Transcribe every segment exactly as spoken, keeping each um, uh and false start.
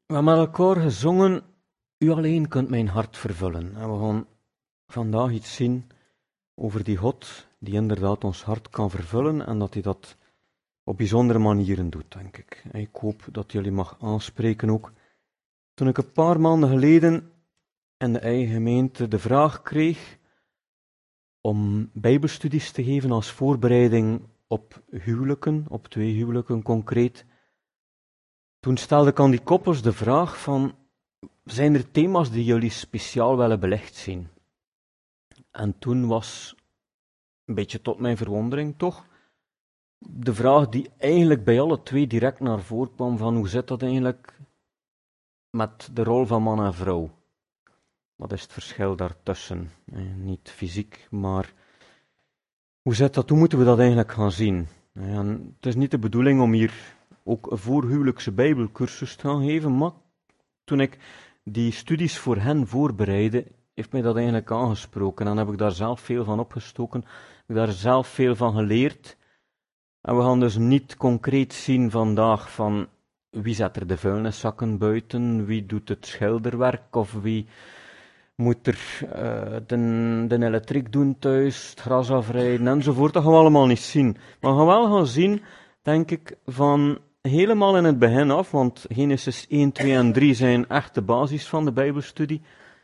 We hebben met elkaar gezongen, u alleen kunt mijn hart vervullen. En we gaan vandaag iets zien over die God, die inderdaad ons hart kan vervullen en dat hij dat op bijzondere manieren doet, denk ik. En ik hoop dat jullie mag aanspreken ook. Toen ik een paar maanden geleden in de eigen gemeente de vraag kreeg om bijbelstudies te geven als voorbereiding op huwelijken, op twee huwelijken concreet, toen stelde ik aan die koppels de vraag van, zijn er thema's die jullie speciaal willen belicht zien? En toen was, een beetje tot mijn verwondering toch, de vraag die eigenlijk bij alle twee direct naar voren kwam van, hoe zit dat eigenlijk met de rol van man en vrouw? Wat is het verschil daartussen? Eh, niet fysiek, maar hoe zit dat? Hoe moeten we dat eigenlijk gaan zien? En het is niet de bedoeling om hier ook een voorhuwelijkse bijbelcursus te gaan geven, maar toen ik die studies voor hen voorbereidde, heeft mij dat eigenlijk aangesproken en heb ik daar zelf veel van opgestoken, heb ik daar zelf veel van geleerd. En we gaan dus niet concreet zien vandaag van wie zet er de vuilniszakken buiten, wie doet het schilderwerk of wie moet er uh, de, de elektriek doen thuis, het gras afrijden enzovoort. Dat gaan we allemaal niet zien. Maar we gaan wel gaan zien, denk ik, van helemaal in het begin af, want Genesis één, twee en drie zijn echt de basis van de Bijbelstudie.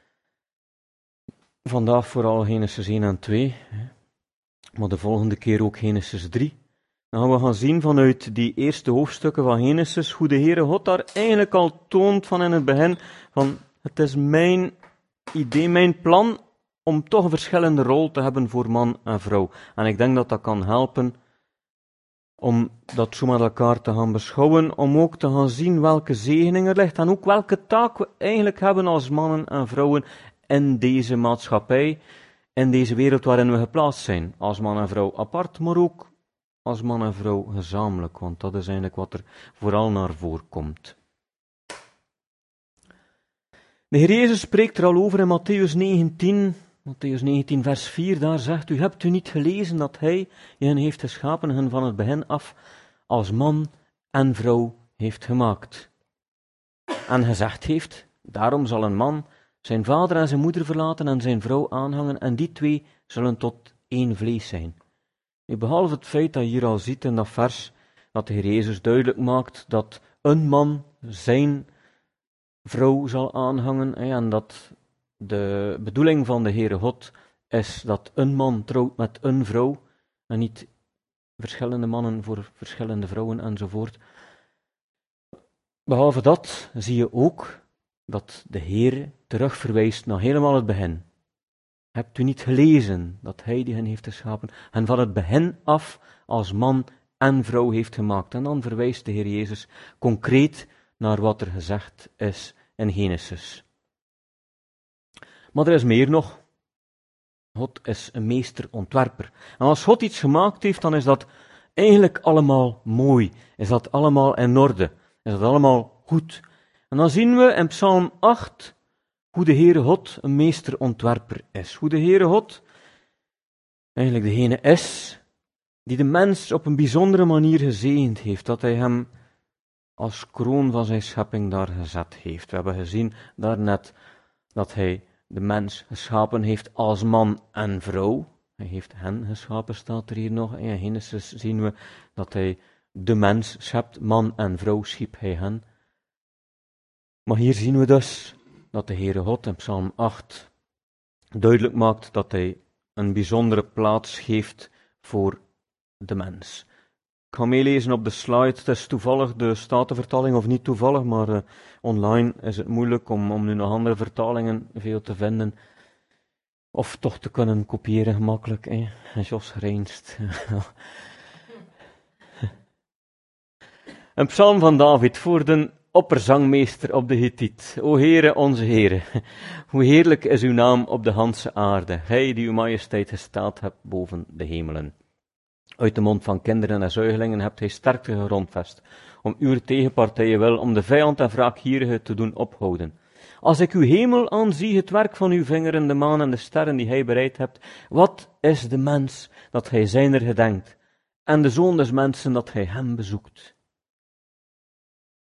Vandaag vooral Genesis één en twee, maar de volgende keer ook Genesis drie. Dan gaan we gaan zien vanuit die eerste hoofdstukken van Genesis, hoe de Heere God daar eigenlijk al toont van in het begin, van het is mijn idee, mijn plan, om toch een verschillende rol te hebben voor man en vrouw. En ik denk dat dat kan helpen om dat zo met elkaar te gaan beschouwen, om ook te gaan zien welke zegening er ligt en ook welke taak we eigenlijk hebben als mannen en vrouwen in deze maatschappij, in deze wereld waarin we geplaatst zijn. Als man en vrouw apart, maar ook als man en vrouw gezamenlijk, want dat is eigenlijk wat er vooral naar voren komt. De Heer Jezus spreekt er al over in Matthäus negentien, Matthäus negentien vers vier, daar zegt u, hebt u niet gelezen dat hij hen heeft geschapen, hen van het begin af als man en vrouw heeft gemaakt. En gezegd heeft, daarom zal een man zijn vader en zijn moeder verlaten en zijn vrouw aanhangen en die twee zullen tot één vlees zijn. Nu, behalve het feit dat je hier al ziet in dat vers, dat de Heer Jezus duidelijk maakt dat een man zijn vrouw zal aanhangen, en dat de bedoeling van de Heere God is dat een man trouwt met een vrouw, en niet verschillende mannen voor verschillende vrouwen enzovoort. Behalve dat zie je ook dat de Heer terugverwijst naar helemaal het begin. Hebt u niet gelezen dat hij die hen heeft geschapen en van het begin af als man en vrouw heeft gemaakt? En dan verwijst de Heer Jezus concreet naar wat er gezegd is in Genesis. Maar er is meer nog. God is een meesterontwerper. En als God iets gemaakt heeft, dan is dat eigenlijk allemaal mooi. Is dat allemaal in orde. Is dat allemaal goed. En dan zien we in Psalm acht hoe de Heere God een meesterontwerper is. Hoe de Heere God eigenlijk degene is die de mens op een bijzondere manier gezegend heeft. Dat hij hem als kroon van zijn schepping daar gezet heeft. We hebben gezien daarnet dat hij de mens geschapen heeft als man en vrouw. Hij heeft hen geschapen, staat er hier nog. In Genesis zien we dat hij de mens schept, man en vrouw schiep hij hen. Maar hier zien we dus dat de Heere God in Psalm acht duidelijk maakt dat hij een bijzondere plaats geeft voor de mens. Ik ga meelezen op de slide. Het is toevallig de Statenvertaling, of niet toevallig, maar uh, online is het moeilijk om, om nu nog andere vertalingen veel te vinden. Of toch te kunnen kopiëren gemakkelijk. Eh? En Jos grijnst. Een psalm van David voor de opperzangmeester op de Hittiet. O Heere, onze Heere, hoe heerlijk is uw naam op de ganse aarde, gij die uw majesteit gesteld hebt boven de hemelen. Uit de mond van kinderen en zuigelingen hebt hij sterkte gegrondvest, om uw tegenpartijen wil, om de vijand en wraakgierige te doen ophouden. Als ik uw hemel aanzie, het werk van uw vingeren, de maan en de sterren die gij bereid hebt, wat is de mens dat gij zijner gedenkt, en de zoon des mensen dat gij hem bezoekt?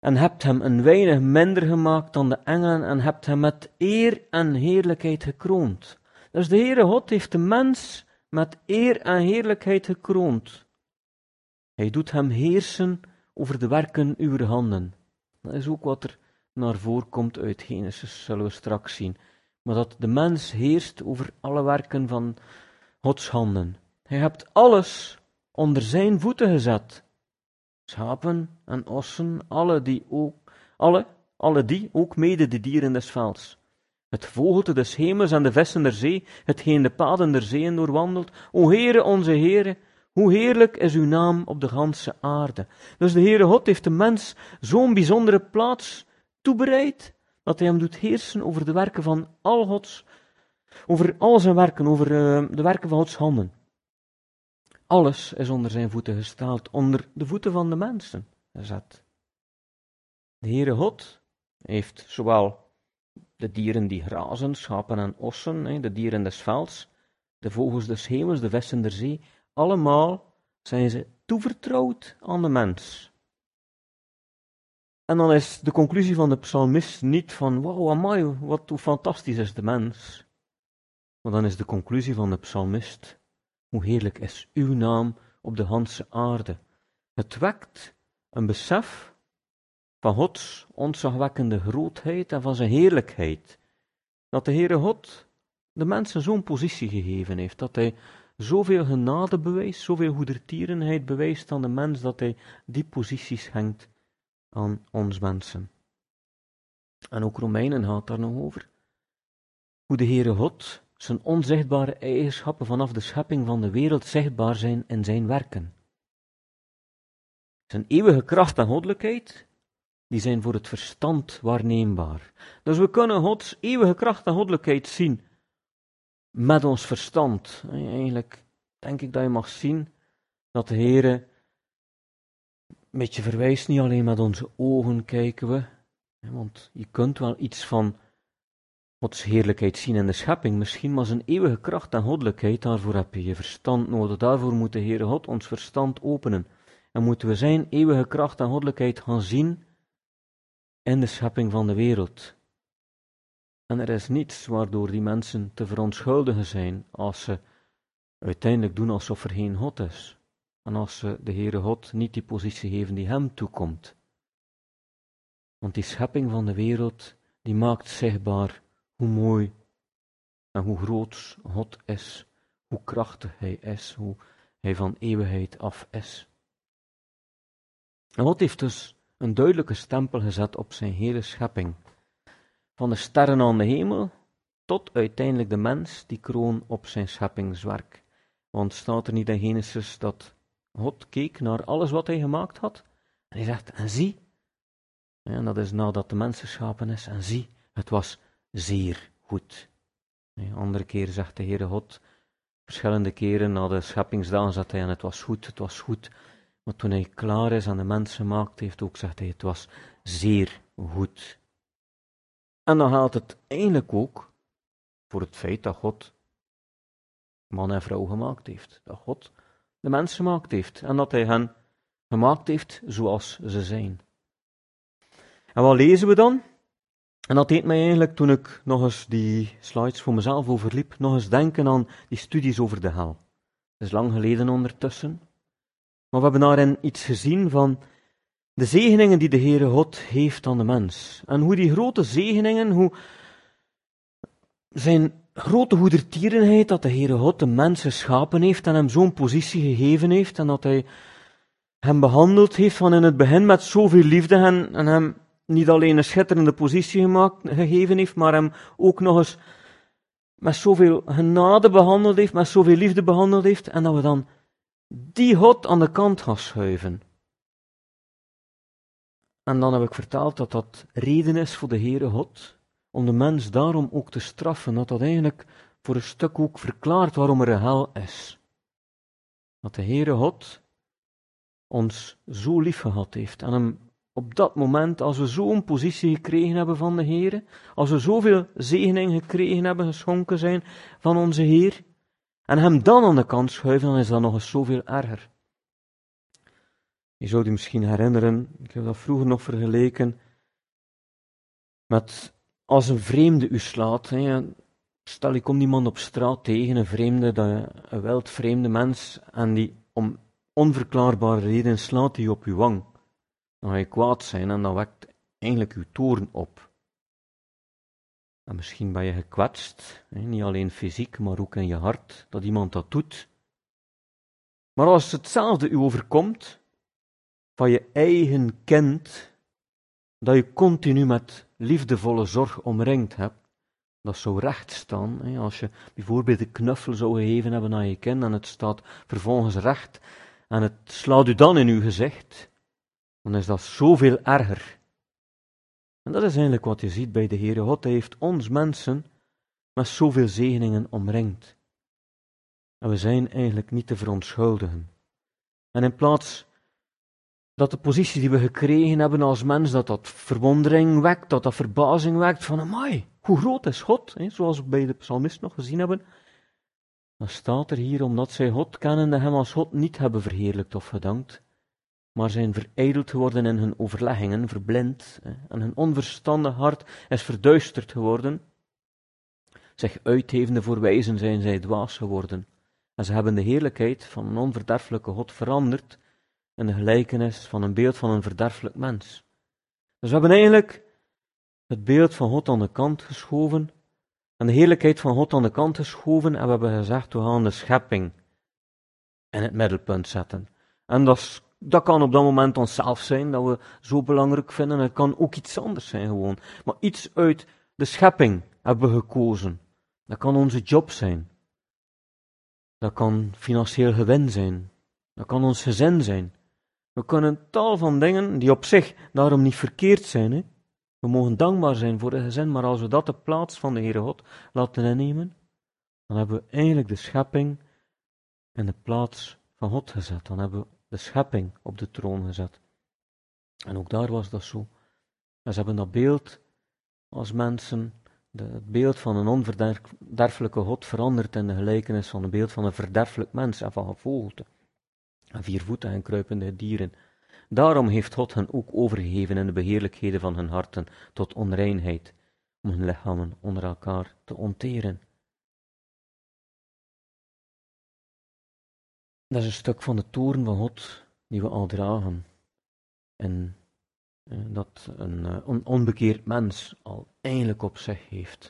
en hebt hem een weinig minder gemaakt dan de engelen en hebt hem met eer en heerlijkheid gekroond. Dus de Heere God heeft de mens met eer en heerlijkheid gekroond. Hij doet hem heersen over de werken uw handen. Dat is ook wat er naar voren komt uit Genesis, zullen we straks zien. Maar dat de mens heerst over alle werken van Gods handen. Hij hebt alles onder zijn voeten gezet. Schapen en ossen, alle die ook, alle, alle die, ook mede de dieren des velds. Het vogelte des hemels en de vissen der zee, hetgeen de paden der zeeën doorwandelt. O Heere, onze Heere, hoe heerlijk is uw naam op de ganse aarde. Dus de Heere God heeft de mens zo'n bijzondere plaats toebereid, dat hij hem doet heersen over de werken van al Gods, over al zijn werken, over uh, de werken van Gods handen. Alles is onder zijn voeten gesteld, onder de voeten van de mensen gezet. De Heere God heeft zowel de dieren die grazen, schapen en ossen, de dieren des velds, de vogels des hemels, de vissen der zee, allemaal zijn ze toevertrouwd aan de mens. En dan is de conclusie van de psalmist niet van, wauw, amai, wat hoe fantastisch is de mens. Maar dan is de conclusie van de psalmist, hoe heerlijk is uw naam op de ganse aarde. Het wekt een besef van Gods ontzagwekkende grootheid en van zijn heerlijkheid. Dat de Heere God de mensen zo'n positie gegeven heeft, dat hij zoveel genade bewijst, zoveel goedertierenheid bewijst aan de mens, dat hij die posities schenkt aan ons mensen. En ook Romeinen gaat daar nog over. Hoe de Heere God zijn onzichtbare eigenschappen vanaf de schepping van de wereld zichtbaar zijn in zijn werken. Zijn eeuwige kracht en goddelijkheid, die zijn voor het verstand waarneembaar. Dus we kunnen Gods eeuwige kracht en goddelijkheid zien met ons verstand. Eigenlijk denk ik dat je mag zien dat de Heere een beetje verwijst, niet alleen met onze ogen kijken we, want je kunt wel iets van Gods heerlijkheid zien in de schepping misschien, maar zijn eeuwige kracht en goddelijkheid, daarvoor heb je je verstand nodig. Daarvoor moet de Heere God ons verstand openen. En moeten we zijn eeuwige kracht en goddelijkheid gaan zien in de schepping van de wereld. En er is niets waardoor die mensen te verontschuldigen zijn als ze uiteindelijk doen alsof er geen God is. En als ze de Heere God niet die positie geven die hem toekomt. Want die schepping van de wereld, die maakt zichtbaar hoe mooi en hoe groot God is, hoe krachtig hij is, hoe hij van eeuwigheid af is. En God heeft dus een duidelijke stempel gezet op zijn hele schepping. Van de sterren aan de hemel tot uiteindelijk de mens, die kroon op zijn scheppingswerk. Want staat er niet in Genesis dat God keek naar alles wat hij gemaakt had? En hij zegt, en zie, en dat is nadat de mens geschapen is, en zie, het was zeer goed. Een andere keer zegt de Heere God, verschillende keren na de scheppingsdagen zegt hij, en het was goed, het was goed. Maar toen hij klaar is en de mens gemaakt heeft, ook zegt hij, het was zeer goed. En dan gaat het eigenlijk ook voor het feit dat God man en vrouw gemaakt heeft. Dat God de mens gemaakt heeft. En dat hij hen gemaakt heeft zoals ze zijn. En wat lezen we dan? En dat deed mij eigenlijk, toen ik nog eens die slides voor mezelf overliep, nog eens denken aan die studies over de hel. Dat is lang geleden ondertussen. Maar we hebben daarin iets gezien van de zegeningen die de Heere God heeft aan de mens. En hoe die grote zegeningen, hoe zijn grote goedertierenheid dat de Heere God de mens geschapen heeft en hem zo'n positie gegeven heeft en dat hij hem behandeld heeft van in het begin met zoveel liefde en, en hem niet alleen een schitterende positie gemaakt, gegeven heeft, maar hem ook nog eens met zoveel genade behandeld heeft, met zoveel liefde behandeld heeft, en dat we dan die God aan de kant gaan schuiven. En dan heb ik verteld dat dat reden is voor de Heere God, om de mens daarom ook te straffen, dat dat eigenlijk voor een stuk ook verklaart waarom er een hel is. Dat de Heere God ons zo lief gehad heeft en hem op dat moment, als we zo'n positie gekregen hebben van de Heere, als we zoveel zegening gekregen hebben, geschonken zijn van onze Heer, en hem dan aan de kant schuiven, dan is dat nog eens zoveel erger. Je zou je misschien herinneren, ik heb dat vroeger nog vergeleken, met als een vreemde u slaat. Hè. Stel, je komt iemand op straat tegen, een vreemde, een wildvreemde mens, en die om onverklaarbare reden slaat hij op uw wang. Dan ga je kwaad zijn en dan wekt eigenlijk uw toorn op. En misschien ben je gekwetst, hè, niet alleen fysiek, maar ook in je hart, dat iemand dat doet. Maar als hetzelfde u overkomt, van je eigen kind, dat je continu met liefdevolle zorg omringd hebt, dat zou recht staan. Hè. Als je bijvoorbeeld een knuffel zou gegeven hebben aan je kind en het staat vervolgens recht en het slaat u dan in uw gezicht, dan is dat zoveel erger. En dat is eigenlijk wat je ziet bij de Heere God. Hij heeft ons mensen met zoveel zegeningen omringd. En we zijn eigenlijk niet te verontschuldigen. En in plaats dat de positie die we gekregen hebben als mens, dat dat verwondering wekt, dat dat verbazing wekt, van amai, hoe groot is God, hè, zoals we bij de psalmist nog gezien hebben, dan staat er hier, omdat zij God kennende hem als God niet hebben verheerlijkt of gedankt, maar zijn verijdeld geworden in hun overleggingen, verblind, hè, en hun onverstandig hart is verduisterd geworden. Zich uithevende voor wijzen zijn zij dwaas geworden. En ze hebben de heerlijkheid van een onverderfelijke God veranderd in de gelijkenis van een beeld van een verderfelijk mens. Dus we hebben eigenlijk het beeld van God aan de kant geschoven en de heerlijkheid van God aan de kant geschoven en we hebben gezegd, we gaan de schepping in het middelpunt zetten. En dat, is, dat kan op dat moment onszelf zijn, dat we zo belangrijk vinden. Het kan ook iets anders zijn gewoon. Maar iets uit de schepping hebben we gekozen. Dat kan onze job zijn. Dat kan financieel gewin zijn. Dat kan ons gezin zijn. We kunnen tal van dingen die op zich daarom niet verkeerd zijn. Hè? We mogen dankbaar zijn voor het gezin, maar als we dat de plaats van de Heere God laten innemen, dan hebben we eigenlijk de schepping in de plaats van God gezet. Dan hebben we de schepping op de troon gezet. En ook daar was dat zo. En ze hebben dat beeld als mensen, de, het beeld van een onverderfelijke God veranderd in de gelijkenis van een beeld van een verderfelijk mens en van gevogelte. En viervoetige en kruipende dieren. Daarom heeft God hen ook overgegeven in de beheerlijkheden van hun harten tot onreinheid, om hun lichamen onder elkaar te onteren. Dat is een stuk van de toorn van God die we al dragen. En eh, dat een, uh, een onbekeerd mens al eigenlijk op zich heeft.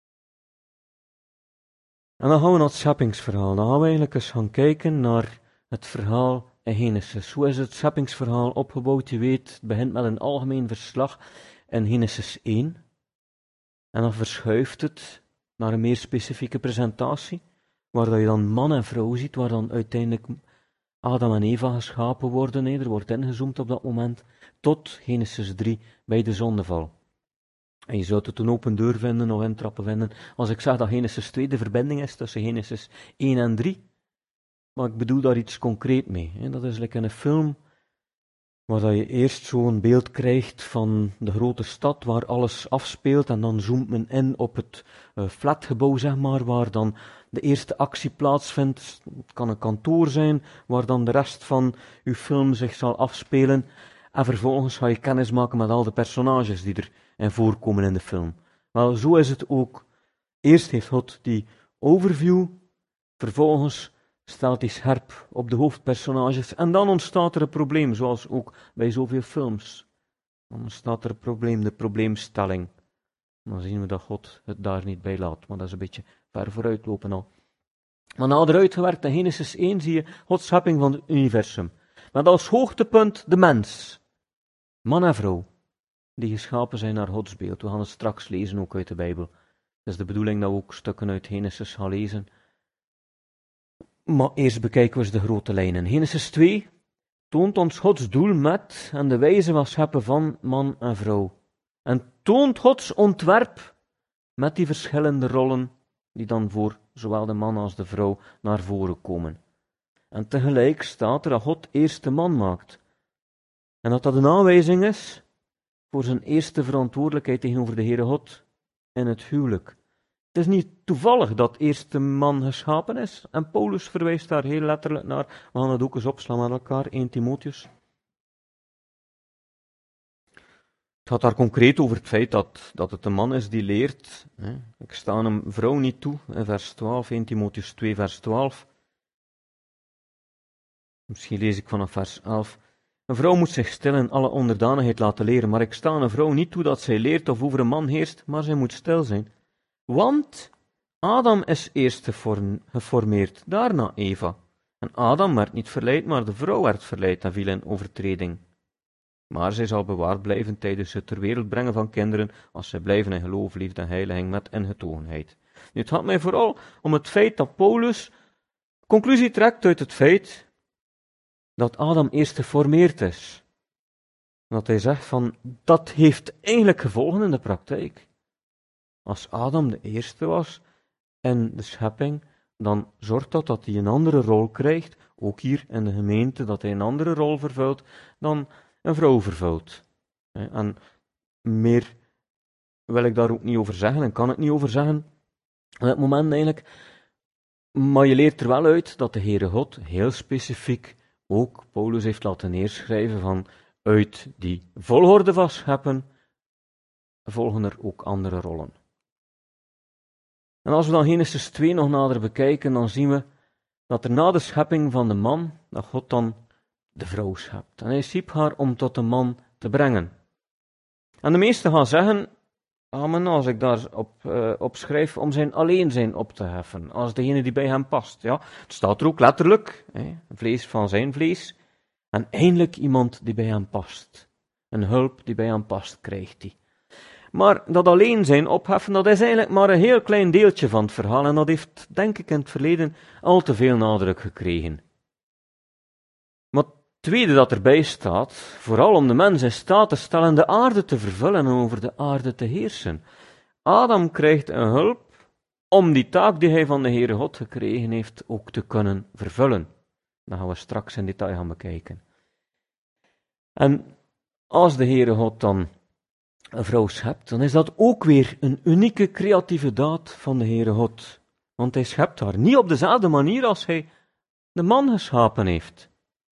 En dan gaan we naar het scheppingsverhaal. Dan gaan we eigenlijk eens gaan kijken naar het verhaal in Genesis. Hoe is het scheppingsverhaal opgebouwd? Je weet, het begint met een algemeen verslag in Genesis één. En dan verschuift het naar een meer specifieke presentatie, waar dat je dan man en vrouw ziet, waar dan uiteindelijk Adam en Eva geschapen worden. Nee, er wordt ingezoomd op dat moment, tot Genesis drie, bij de zondeval. En je zou het een open deur vinden of intrappen vinden, als ik zeg dat Genesis twee de verbinding is tussen Genesis één en drie. Maar ik bedoel daar iets concreet mee. Dat is like in een film, waar dat je eerst zo'n beeld krijgt van de grote stad, waar alles afspeelt, en dan zoomt men in op het uh, flatgebouw, zeg maar, waar dan de eerste actie plaatsvindt. Het kan een kantoor zijn, waar dan de rest van uw film zich zal afspelen. En vervolgens ga je kennis maken met al de personages die erin voorkomen in de film. Wel, zo is het ook. Eerst heeft God die overview, vervolgens staat hij scherp op de hoofdpersonages en dan ontstaat er een probleem, zoals ook bij zoveel films. Dan ontstaat er een probleem, de probleemstelling. Dan zien we dat God het daar niet bij laat, maar dat is een beetje ver vooruitlopen al. Maar nader uitgewerkt in Genesis één zie je Gods schepping van het universum. Met als hoogtepunt de mens, man en vrouw, die geschapen zijn naar Gods beeld. We gaan het straks lezen ook uit de Bijbel. Het is de bedoeling dat we ook stukken uit Genesis gaan lezen. Maar eerst bekijken we eens de grote lijnen. Genesis twee toont ons Gods doel met en de wijze van scheppen van man en vrouw. En toont Gods ontwerp met die verschillende rollen die dan voor zowel de man als de vrouw naar voren komen. En tegelijk staat er dat God eerst de man maakt. En dat dat een aanwijzing is voor zijn eerste verantwoordelijkheid tegenover de Heere God in het huwelijk. Het is niet toevallig dat eerst de man geschapen is. En Paulus verwijst daar heel letterlijk naar. We gaan het ook eens opslaan met elkaar, eerste Timotheus. Het gaat daar concreet over het feit dat, dat het een man is die leert. Hè. Ik sta een vrouw niet toe, in vers twaalf, Eerste Timotheüs twee, vers twaalf. Misschien lees ik vanaf vers elf. Een vrouw moet zich stil in alle onderdanigheid laten leren, maar ik sta een vrouw niet toe dat zij leert of over een man heerst, maar zij moet stil zijn. Want Adam is eerst geform, geformeerd, daarna Eva. En Adam werd niet verleid, maar de vrouw werd verleid en viel in overtreding. Maar zij zal bewaard blijven tijdens het ter wereld brengen van kinderen, als zij blijven in geloof, liefde en heiliging met ingetogenheid. Nu, het gaat mij vooral om het feit dat Paulus conclusie trekt uit het feit dat Adam eerst geformeerd is. Dat hij zegt van, dat heeft eigenlijk gevolgen in de praktijk. Als Adam de eerste was in de schepping, dan zorgt dat dat hij een andere rol krijgt, ook hier in de gemeente, dat hij een andere rol vervult dan een vrouw vervult. En meer wil ik daar ook niet over zeggen, en kan ik niet over zeggen, op het moment eigenlijk. Maar je leert er wel uit dat de Heere God heel specifiek ook Paulus heeft laten neerschrijven van uit die volgorde van scheppen volgen er ook andere rollen. En als we dan Genesis twee nog nader bekijken, dan zien we dat er na de schepping van de man, dat God dan de vrouw schept. En hij schiep haar om tot de man te brengen. En de meesten gaan zeggen, amen, als ik daarop uh, op schrijf, om zijn alleen zijn op te heffen, als degene die bij hem past. Ja, het staat er ook letterlijk, hè, vlees van zijn vlees, en eindelijk iemand die bij hem past. Een hulp die bij hem past, krijgt hij. Maar dat alleen zijn opheffen, dat is eigenlijk maar een heel klein deeltje van het verhaal, en dat heeft, denk ik, in het verleden al te veel nadruk gekregen. Maar het tweede dat erbij staat, vooral om de mens in staat te stellen de aarde te vervullen en over de aarde te heersen. Adam krijgt een hulp om die taak die hij van de Heere God gekregen heeft ook te kunnen vervullen. Dat gaan we straks in detail gaan bekijken. En als de Heere God dan een vrouw schept, dan is dat ook weer een unieke creatieve daad van de Heere God. Want hij schept haar niet op dezelfde manier als hij de man geschapen heeft.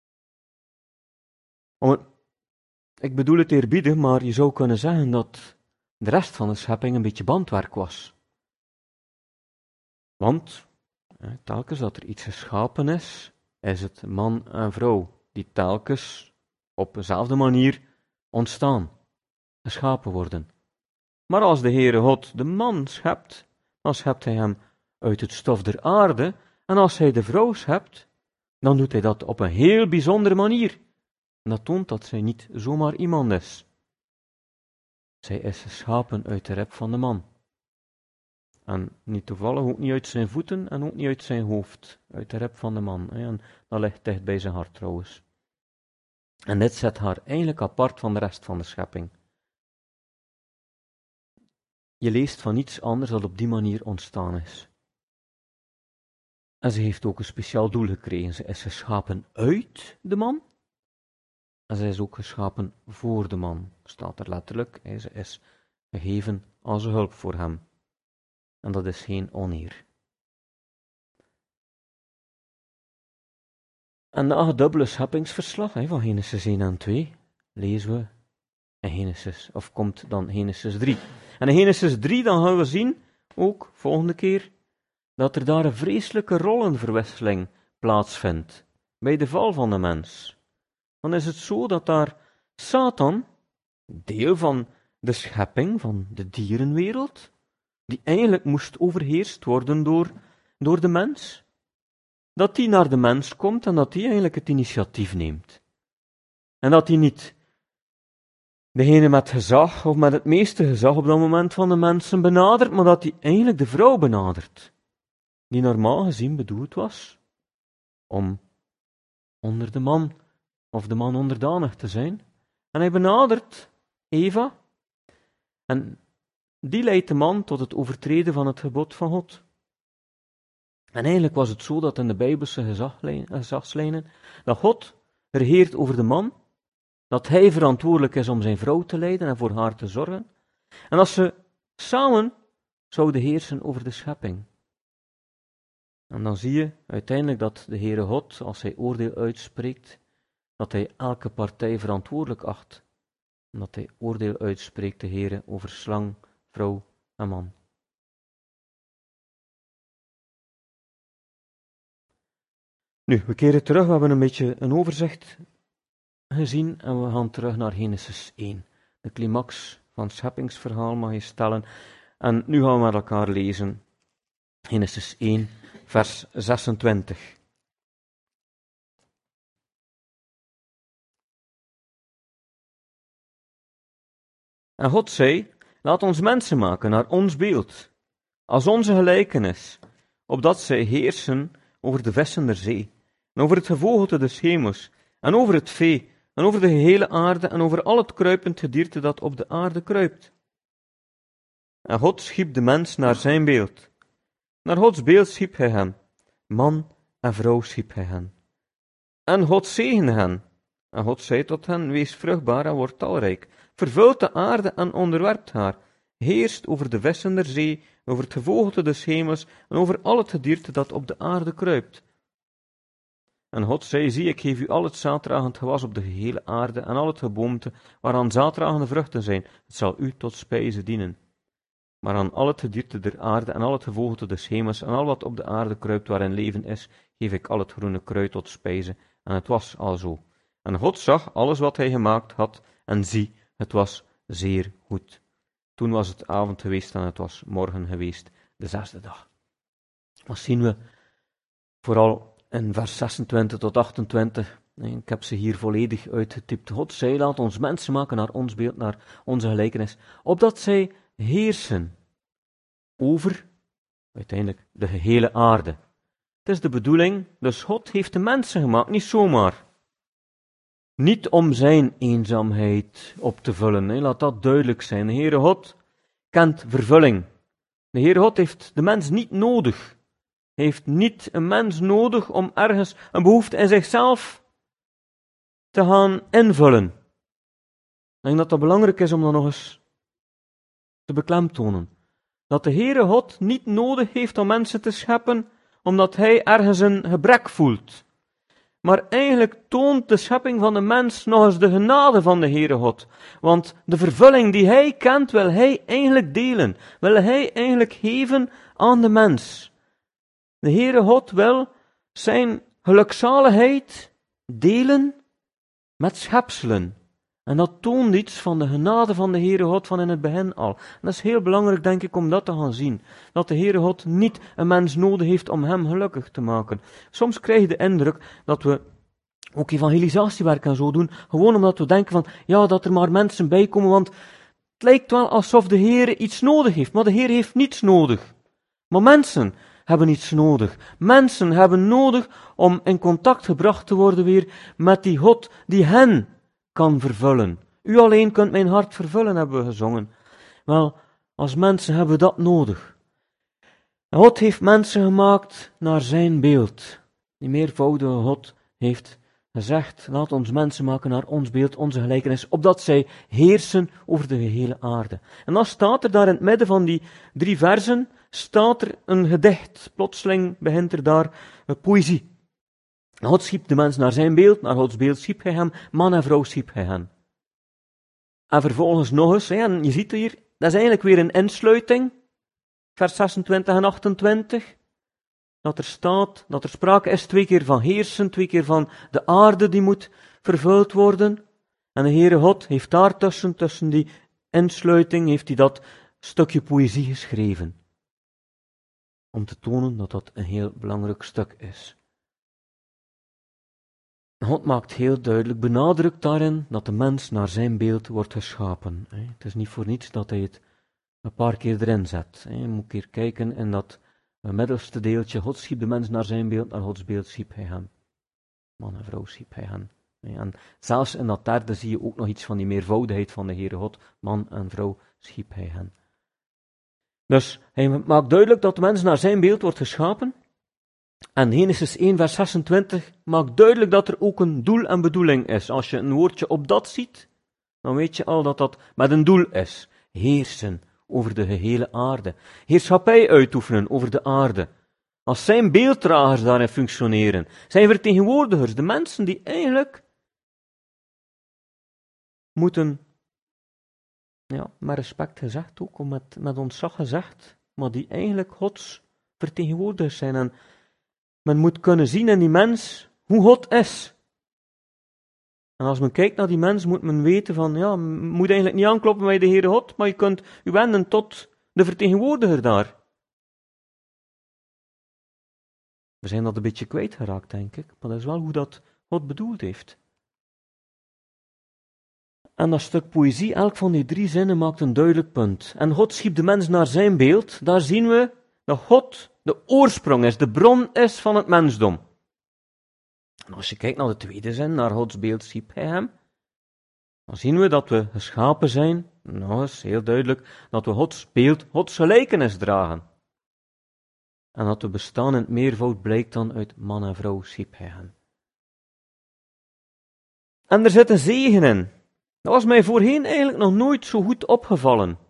Om het, ik bedoel het eerbiedig, maar je zou kunnen zeggen dat de rest van de schepping een beetje bandwerk was. Want, telkens dat er iets geschapen is, is het man en vrouw die telkens op dezelfde manier ontstaan, geschapen worden. Maar als de Heere God de man schept, dan schept hij hem uit het stof der aarde, en als hij de vrouw schept, dan doet hij dat op een heel bijzondere manier. En dat toont dat zij niet zomaar iemand is. Zij is geschapen uit de rib van de man. En niet toevallig ook niet uit zijn voeten en ook niet uit zijn hoofd. Uit de rib van de man. En dat ligt dicht bij zijn hart trouwens. En dit zet haar eigenlijk apart van de rest van de schepping. Je leest van niets anders dat op die manier ontstaan is. En ze heeft ook een speciaal doel gekregen. Ze is geschapen uit de man. En zij is ook geschapen voor de man, staat er letterlijk. Ze is gegeven als een hulp voor hem. En dat is geen oneer. En na het dubbele scheppingsverslag van Genesis één en twee lezen we in Genesis, of komt dan Genesis drie. En in Genesis drie dan gaan we zien, ook volgende keer, dat er daar een vreselijke rollenverwisseling plaatsvindt bij de val van de mens. Dan is het zo dat daar Satan, deel van de schepping, van de dierenwereld, die eigenlijk moest overheerst worden door, door de mens, dat die naar de mens komt en dat die eigenlijk het initiatief neemt. En dat die niet degene met gezag, of met het meeste gezag op dat moment van de mensen benadert, maar dat die eigenlijk de vrouw benadert, die normaal gezien bedoeld was om onder de man of de man onderdanig te zijn. En hij benadert Eva en die leidt de man tot het overtreden van het gebod van God. En eigenlijk was het zo dat in de Bijbelse gezagslijnen dat God regeert over de man, dat hij verantwoordelijk is om zijn vrouw te leiden en voor haar te zorgen, en dat ze samen zouden heersen over de schepping. En dan zie je uiteindelijk dat de Heere God, als hij oordeel uitspreekt, dat hij elke partij verantwoordelijk acht omdat hij oordeel uitspreekt, de Heere, over slang, vrouw en man. Nu, we keren terug, we hebben een beetje een overzicht gezien en we gaan terug naar Genesis één. De climax van het scheppingsverhaal mag je stellen. En nu gaan we met elkaar lezen. Genesis één, vers zesentwintig. En God zei, laat ons mensen maken naar ons beeld, als onze gelijkenis, opdat zij heersen over de vissen der zee, en over het gevogelte des hemels, en over het vee, en over de gehele aarde, en over al het kruipend gedierte dat op de aarde kruipt. En God schiep de mens naar zijn beeld. Naar Gods beeld schiep hij hen, man en vrouw schiep hij hen. En God zegende hen, en God zei tot hen, wees vruchtbaar en word talrijk, vervult de aarde en onderwerpt haar, heerst over de vissen der zee, over het gevogelte des hemels, en over al het gedierte dat op de aarde kruipt. En God zei, zie, ik geef u al het zaaddragend gewas op de gehele aarde, en al het geboomte, waaraan zaaddragende vruchten zijn, het zal u tot spijze dienen. Maar aan al het gedierte der aarde, en al het gevogelte des hemels, en al wat op de aarde kruipt waarin leven is, geef ik al het groene kruid tot spijze. En het was al zo. En God zag alles wat hij gemaakt had, en zie, het was zeer goed. Toen was het avond geweest en het was morgen geweest, de zesde dag. Wat zien we? Vooral in vers zesentwintig tot achtentwintig. Ik heb ze hier volledig uitgetypt. God zei, laat ons mensen maken naar ons beeld, naar onze gelijkenis, opdat zij heersen over, uiteindelijk, de gehele aarde. Het is de bedoeling, dus God heeft de mensen gemaakt, niet zomaar. Niet om zijn eenzaamheid op te vullen, hè. Laat dat duidelijk zijn. De Heere God kent vervulling. De Heere God heeft de mens niet nodig. Hij heeft niet een mens nodig om ergens een behoefte in zichzelf te gaan invullen. Ik denk dat dat belangrijk is om dat nog eens te beklemtonen. Dat de Heere God niet nodig heeft om mensen te scheppen, omdat hij ergens een gebrek voelt. Maar eigenlijk toont de schepping van de mens nog eens de genade van de Heere God. Want de vervulling die hij kent, wil hij eigenlijk delen. Wil hij eigenlijk geven aan de mens. De Heere God wil zijn gelukzaligheid delen met schepselen. En dat toont iets van de genade van de Heere God van in het begin al. En dat is heel belangrijk, denk ik, om dat te gaan zien. Dat de Heere God niet een mens nodig heeft om hem gelukkig te maken. Soms krijg je de indruk dat we ook evangelisatiewerk en zo doen, gewoon omdat we denken van, ja, dat er maar mensen bij komen, want het lijkt wel alsof de Heere iets nodig heeft. Maar de Heere heeft niets nodig. Maar mensen hebben iets nodig. Mensen hebben nodig om in contact gebracht te worden weer met die God die hen kan vervullen. U alleen kunt mijn hart vervullen, hebben we gezongen. Wel, als mensen hebben we dat nodig. En God heeft mensen gemaakt naar zijn beeld. Die meervoudige God heeft gezegd, laat ons mensen maken naar ons beeld, onze gelijkenis, opdat zij heersen over de gehele aarde. En dan staat er daar in het midden van die drie versen, staat er een gedicht. Plotseling begint er daar een poëzie. God schiep de mens naar zijn beeld, naar Gods beeld schiep hij hem, man en vrouw schiep hij hen. En vervolgens nog eens, en je ziet hier, dat is eigenlijk weer een insluiting, vers zesentwintig en achtentwintig, dat er staat, dat er sprake is twee keer van heersen, twee keer van de aarde die moet vervuld worden. En de Heere God heeft daartussen, tussen die insluiting, heeft hij dat stukje poëzie geschreven. Om te tonen dat dat een heel belangrijk stuk is. God maakt heel duidelijk, benadrukt daarin dat de mens naar zijn beeld wordt geschapen. Het is niet voor niets dat hij het een paar keer erin zet. Je moet een keer kijken in dat middelste deeltje. God schiep de mens naar zijn beeld, naar Gods beeld schiep hij hen. Man en vrouw schiep hij hen. En zelfs in dat derde zie je ook nog iets van die meervoudigheid van de Heere God. Man en vrouw schiep hij hen. Dus hij maakt duidelijk dat de mens naar zijn beeld wordt geschapen. En Genesis één vers zesentwintig maakt duidelijk dat er ook een doel en bedoeling is. Als je een woordje op dat ziet, dan weet je al dat dat met een doel is. Heersen over de gehele aarde. Heerschappij uitoefenen over de aarde. Als zijn beelddragers daarin functioneren. Zijn vertegenwoordigers, de mensen die eigenlijk moeten ja, met respect gezegd ook, met, met ontzag gezegd, maar die eigenlijk Gods vertegenwoordigers zijn. En men moet kunnen zien in die mens hoe God is. En als men kijkt naar die mens, moet men weten van, ja, je moet eigenlijk niet aankloppen bij de Heere God, maar je kunt je wenden tot de vertegenwoordiger daar. We zijn dat een beetje kwijtgeraakt, denk ik, maar dat is wel hoe dat God bedoeld heeft. En dat stuk poëzie, elk van die drie zinnen maakt een duidelijk punt. En God schiep de mens naar zijn beeld. Daar zien we dat God de oorsprong is, de bron is van het mensdom. En als je kijkt naar de tweede zin, naar Gods beeld schiep hij hem, dan zien we dat we geschapen zijn, nog eens heel duidelijk, dat we Gods beeld, Gods gelijkenis dragen. En dat we bestaan in het meervoud blijkt dan uit man en vrouw schiep hij hen. En er zit een zegen in. Dat was mij voorheen eigenlijk nog nooit zo goed opgevallen.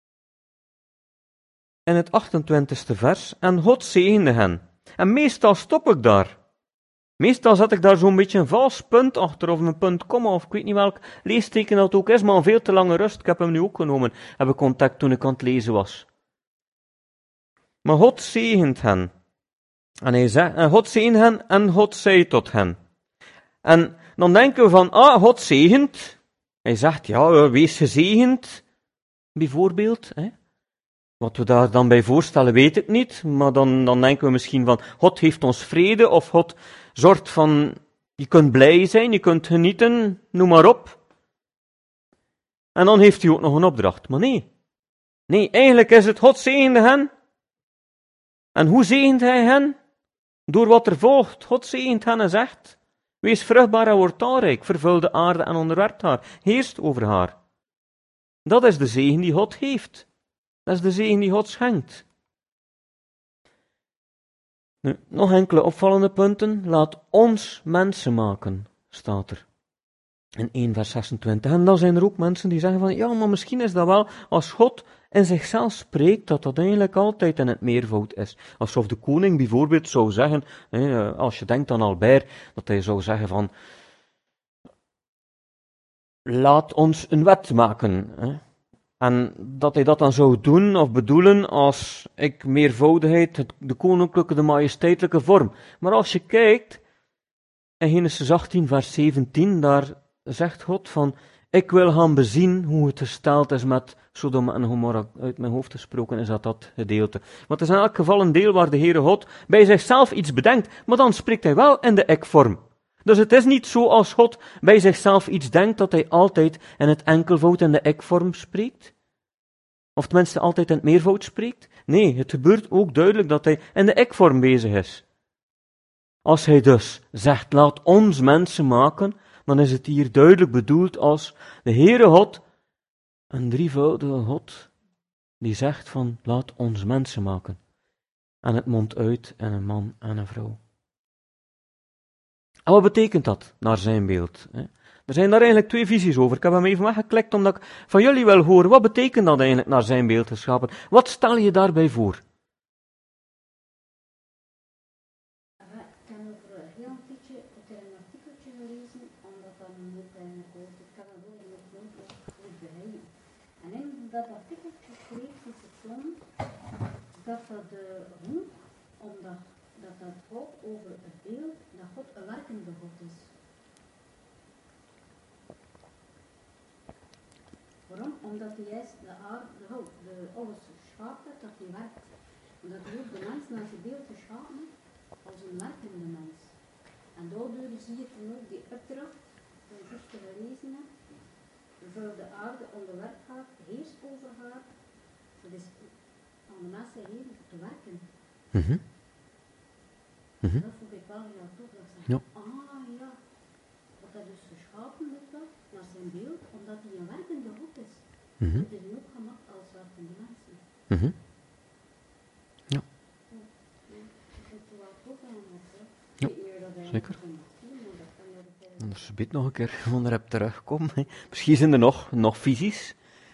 In het achtentwintigste vers, en God zegende hen. En meestal stop ik daar. Meestal zet ik daar zo'n beetje een vals punt achter, of een punt komma, of ik weet niet welk leesteken dat ook is, maar een veel te lange rust. Ik heb hem nu ook genomen, heb ik contact toen ik aan het lezen was. Maar God zegent hen. En hij zegt, en God zegent hen, en God zei tot hen. En dan denken we van, ah, God zegent. Hij zegt, ja, wees gezegend, bijvoorbeeld. Hè. Wat we daar dan bij voorstellen, weet ik niet. Maar dan, dan denken we misschien van, God heeft ons vrede, of God zorgt van, je kunt blij zijn, je kunt genieten, noem maar op. En dan heeft hij ook nog een opdracht. Maar nee. Nee, eigenlijk is het, God zegende hen. En hoe zegent hij hen? Door wat er volgt. God zegent hen en zegt, wees vruchtbaar en word talrijk, vervul de aarde en onderwerpt haar, heerst over haar. Dat is de zegen die God heeft. Dat is de zegen die God schenkt. Nu, nog enkele opvallende punten. Laat ons mensen maken, staat er. In één vers zesentwintig. En dan zijn er ook mensen die zeggen van, ja, maar misschien is dat wel, als God in zichzelf spreekt, dat dat eigenlijk altijd in het meervoud is. Alsof de koning bijvoorbeeld zou zeggen, als je denkt aan Albert, dat hij zou zeggen van, laat ons een wet maken. En dat hij dat dan zou doen of bedoelen als ik meervoudigheid, de koninklijke, de majesteitelijke vorm. Maar als je kijkt, in Genesis achttien vers zeventien, daar zegt God van, ik wil gaan bezien hoe het gesteld is met Sodom en Gomorra. Uit mijn hoofd gesproken is dat dat gedeelte. Maar het is in elk geval een deel waar de Heere God bij zichzelf iets bedenkt, maar dan spreekt hij wel in de ik-vorm. Dus het is niet zo als God bij zichzelf iets denkt, dat hij altijd in het enkelvoud in de ik-vorm spreekt. Of tenminste altijd in het meervoud spreekt. Nee, het gebeurt ook duidelijk dat hij in de ik-vorm bezig is. Als hij dus zegt, laat ons mensen maken, dan is het hier duidelijk bedoeld als de Heere God, een drievoudige God, die zegt van, laat ons mensen maken. En het mondt uit in een man en een vrouw. En wat betekent dat, naar zijn beeld? Er zijn daar eigenlijk twee visies over. Ik heb hem even weggeklikt omdat ik van jullie wil horen, wat betekent dat eigenlijk, naar zijn beeld geschapen? Wat stel je daarbij voor? Dat artikeltje schreef die vertoont dat dat de hoe, omdat dat dat gaat over het beeld dat God een werkende God is. Waarom? Omdat hij juist de aarde, de, de alles geschapen heeft, dat hij werkt. Omdat hij ook de mens naar zijn beeld geschapen heeft als een werkende mens. En daardoor zie je dan ook die opdracht, van juist te gelezen hebt, vul de aarde onderwerp haar, heerst over haar. Dat is aan de mensen heel te werken. Mm-hmm. Mm-hmm. Dat vond ik wel heel tof. Dat ik zeg, ja. ah ja, wat hij dus geschapen heeft dat, naar zijn beeld, omdat hij een werkende God is. Mm-hmm. Dat is ook gemaakt als werkende mensen. Mm-hmm. Ja. Dat is wel tof eigenlijk. Ja, zeker. Anders biedt nog een keer onderwerp terugkomen. Hè. Misschien zijn er nog, nog visies.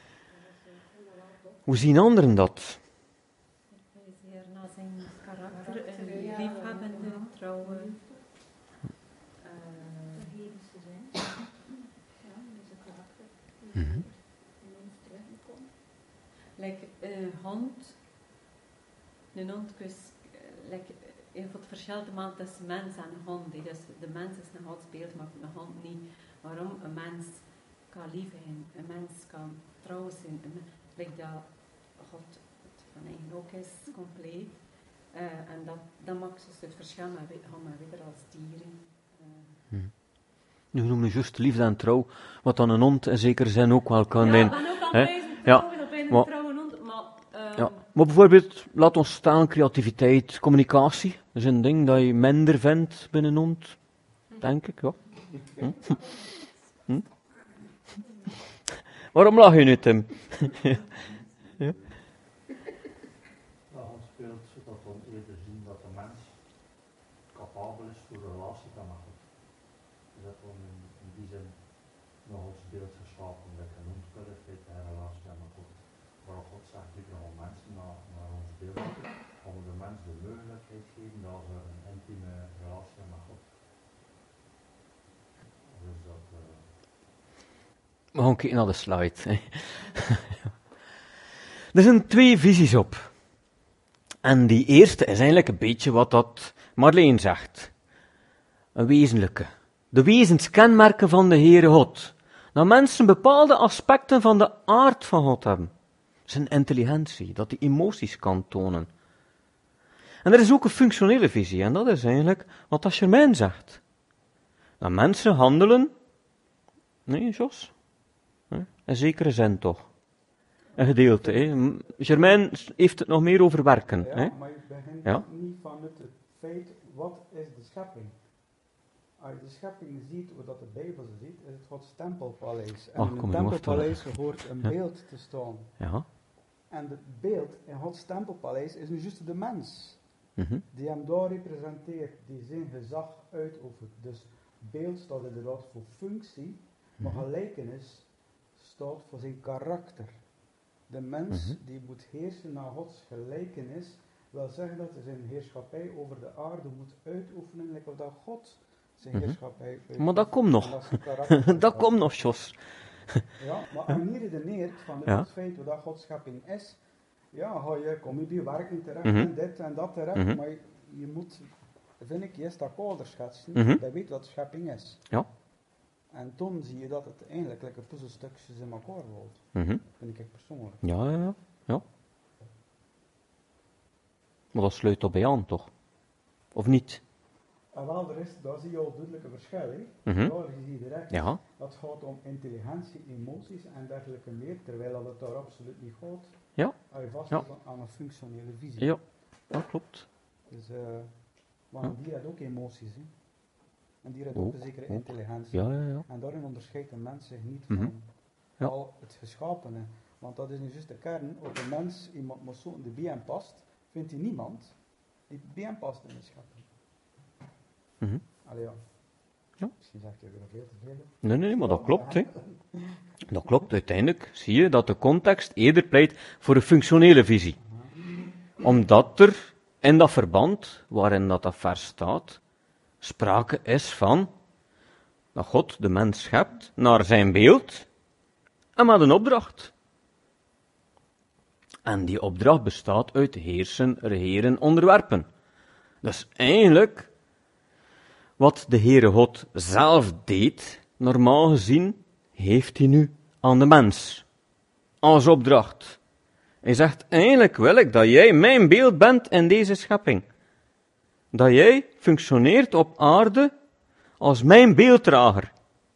Hoe zien anderen dat? Zeer naar zijn karakter, een liefhebbende, trouwe. Mm-hmm. like, een hond, een hond kus, like, in het verschil maakt tussen mens en een hond. Dus de mens is een godsbeeld, maar een hond niet. Waarom een mens kan lief zijn, een mens kan trouw zijn, like dat God het van eigen ook is, compleet. Uh, en dat, dat maakt dus het verschil met, met weer als dieren. Uh. Hmm. Nu noemen we juist liefde en trouw, wat dan een hond in zekere zin ook wel kan zijn. Ja, ik ben ook aan het wijzen trouwen op een trouwe hond, maar... Uh, ja. Maar bijvoorbeeld, laat ons staan, creativiteit, communicatie. Dat is een ding dat je minder vindt binnen een hond, denk ik, ja. Hm? Hm? Waarom lach je nu, Tim? ja. Ja, ons speelt dat we eerder zien dat de mens capabel is voor een relatie te maken. Dus dat we in, in die zin nog ons beeld geschapen, dat je noemt kwaliteit en relatie met God. Maar God zegt ik nog al mensen naar, naar ons beeld, om de mens de mogelijkheid te geven dat ze een intieme relatie met God. Dus dat... Uh... We gaan kijken naar de slide. Er zijn twee visies op. En die eerste is eigenlijk een beetje wat dat Marleen zegt. Een wezenlijke. De wezenskenmerken van de Heere God. Dat mensen bepaalde aspecten van de aard van God hebben. Zijn intelligentie, dat hij emoties kan tonen. En er is ook een functionele visie, en dat is eigenlijk wat dat Germain zegt. Dat mensen handelen... Nee, Jos? In zekere zin toch. Een gedeelte. Hè. Germain heeft het nog meer over werken. Ja, hè. maar je begint ja. niet vanuit het feit, wat is de schepping? Als je de schepping ziet, hoe dat de Bijbel ze ziet, is het Gods tempelpaleis. En Ach, in kom, het je tempelpaleis hoort een ja. beeld te staan. Ja. En het beeld in Gods tempelpaleis is nu juist de mens. Mm-hmm. Die hem daar representeert, die zijn gezag uitoefent. Dus beeld staat inderdaad voor functie, maar Mm-hmm. gelijkenis staat voor zijn karakter. De mens Mm-hmm. die moet heersen naar Gods gelijkenis, wil zeggen dat hij zijn heerschappij over de aarde moet uitoefenen, like of dat God zijn Mm-hmm. heerschappij uitoefent. Maar dat komt nog. Dat, is zijn karakter. dat komt nog, Jos. Ja, maar als je niet redeneert van Ja. het feit wat dat Gods schepping is, ja, ga je, kom je bij werken terecht Mm-hmm. en dit en dat terecht, Mm-hmm. maar je, je moet, vind ik, eerst dat kader schetsen, Mm-hmm. dat weet wat schepping is. Ja. En toen zie je dat het eigenlijk lekker puzzelstukjes in elkaar valt. Mm-hmm. Vind ik persoonlijk. Ja, ja, ja, ja. Maar dat sluit toch bij aan, toch? Of niet? En wel, er is, daar zie je al duidelijke verschil. Hè? Mm-hmm. Daar zie je direct, Ja. dat gaat om intelligentie, emoties en dergelijke meer, terwijl dat het daar absoluut niet gaat. Ja. Als je vast Ja. is aan een functionele visie. Ja, dat klopt. Dus, uh, want een dier heeft ook emoties. Hè? Een dier heeft Ook, ook een zekere ook. intelligentie. Ja, ja, ja. En daarin onderscheidt een mens zich niet Mhm. van Ja. al het geschapene. Want dat is nu juist de kern. Als een mens iemand maar zo in de B M past, vindt hij niemand die B M past in de schepping. Mm-hmm. Allee ja. Ja. Misschien zeg ik er veel te veel. Nee, nee, maar dat klopt, hè. Dat klopt. Uiteindelijk zie je dat de context eerder pleit voor een functionele visie. Omdat er in dat verband, waarin dat, dat vers staat, sprake is van dat God de mens schept naar zijn beeld en met een opdracht. En die opdracht bestaat uit heersen, regeren, onderwerpen. Dus eigenlijk, wat de Heere God zelf deed, normaal gezien, heeft hij nu aan de mens. Als opdracht. Hij zegt, eigenlijk wil ik dat jij mijn beeld bent in deze schepping. Dat jij functioneert op aarde als mijn beelddrager.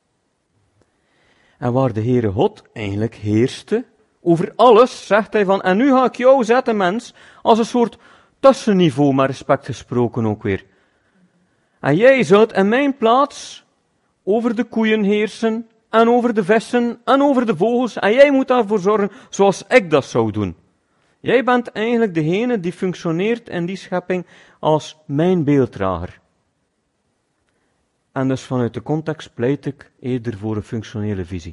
En waar de Heere God eigenlijk heerste over alles, zegt hij van, en nu ga ik jou zetten, mens, als een soort tussenniveau, met respect gesproken ook weer. En jij zult in mijn plaats over de koeien heersen, en over de vissen, en over de vogels, en jij moet daarvoor zorgen zoals ik dat zou doen. Jij bent eigenlijk degene die functioneert in die schepping als mijn beelddrager. En dus vanuit de context pleit ik eerder voor een functionele visie.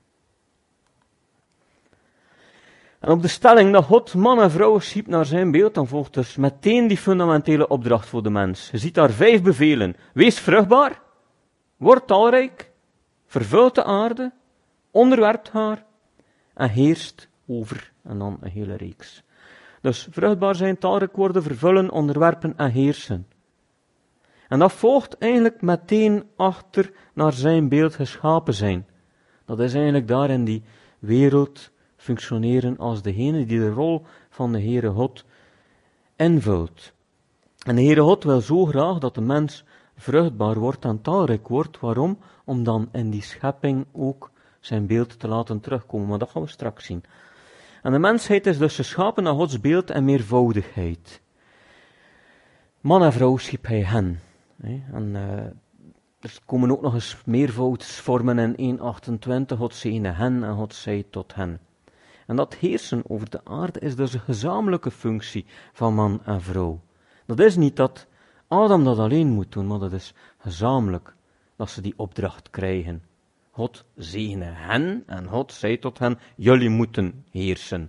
En op de stelling dat God man en vrouw schiep naar zijn beeld, dan volgt dus meteen die fundamentele opdracht voor de mens. Je ziet daar vijf bevelen. Wees vruchtbaar, word talrijk, vervult de aarde, onderwerpt haar en heerst over en dan een hele reeks. Dus vruchtbaar zijn, talrijk worden, vervullen, onderwerpen en heersen. En dat volgt eigenlijk meteen achter naar zijn beeld geschapen zijn. Dat is eigenlijk daar in die wereld functioneren als degene die de rol van de Heere God invult. En de Heere God wil zo graag dat de mens vruchtbaar wordt en talrijk wordt. Waarom? Om dan in die schepping ook zijn beeld te laten terugkomen. Maar dat gaan we straks zien. En de mensheid is dus geschapen naar Gods beeld en meervoudigheid. Man en vrouw schiep hij hen. En uh, er komen ook nog eens meervoudsvormen in één achtentwintig. God zegene hen en God zei tot hen. En dat heersen over de aarde is dus een gezamenlijke functie van man en vrouw. Dat is niet dat Adam dat alleen moet doen, maar dat is gezamenlijk dat ze die opdracht krijgen. God zegene hen en God zei tot hen, jullie moeten heersen.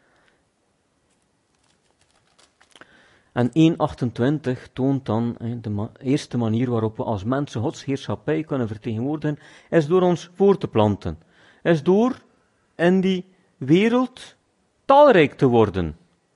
En één achtentwintig toont dan de ma- eerste manier waarop we als mensen Gods heerschappij kunnen vertegenwoordigen, is door ons voor te planten. Is door in die wereld talrijk te worden.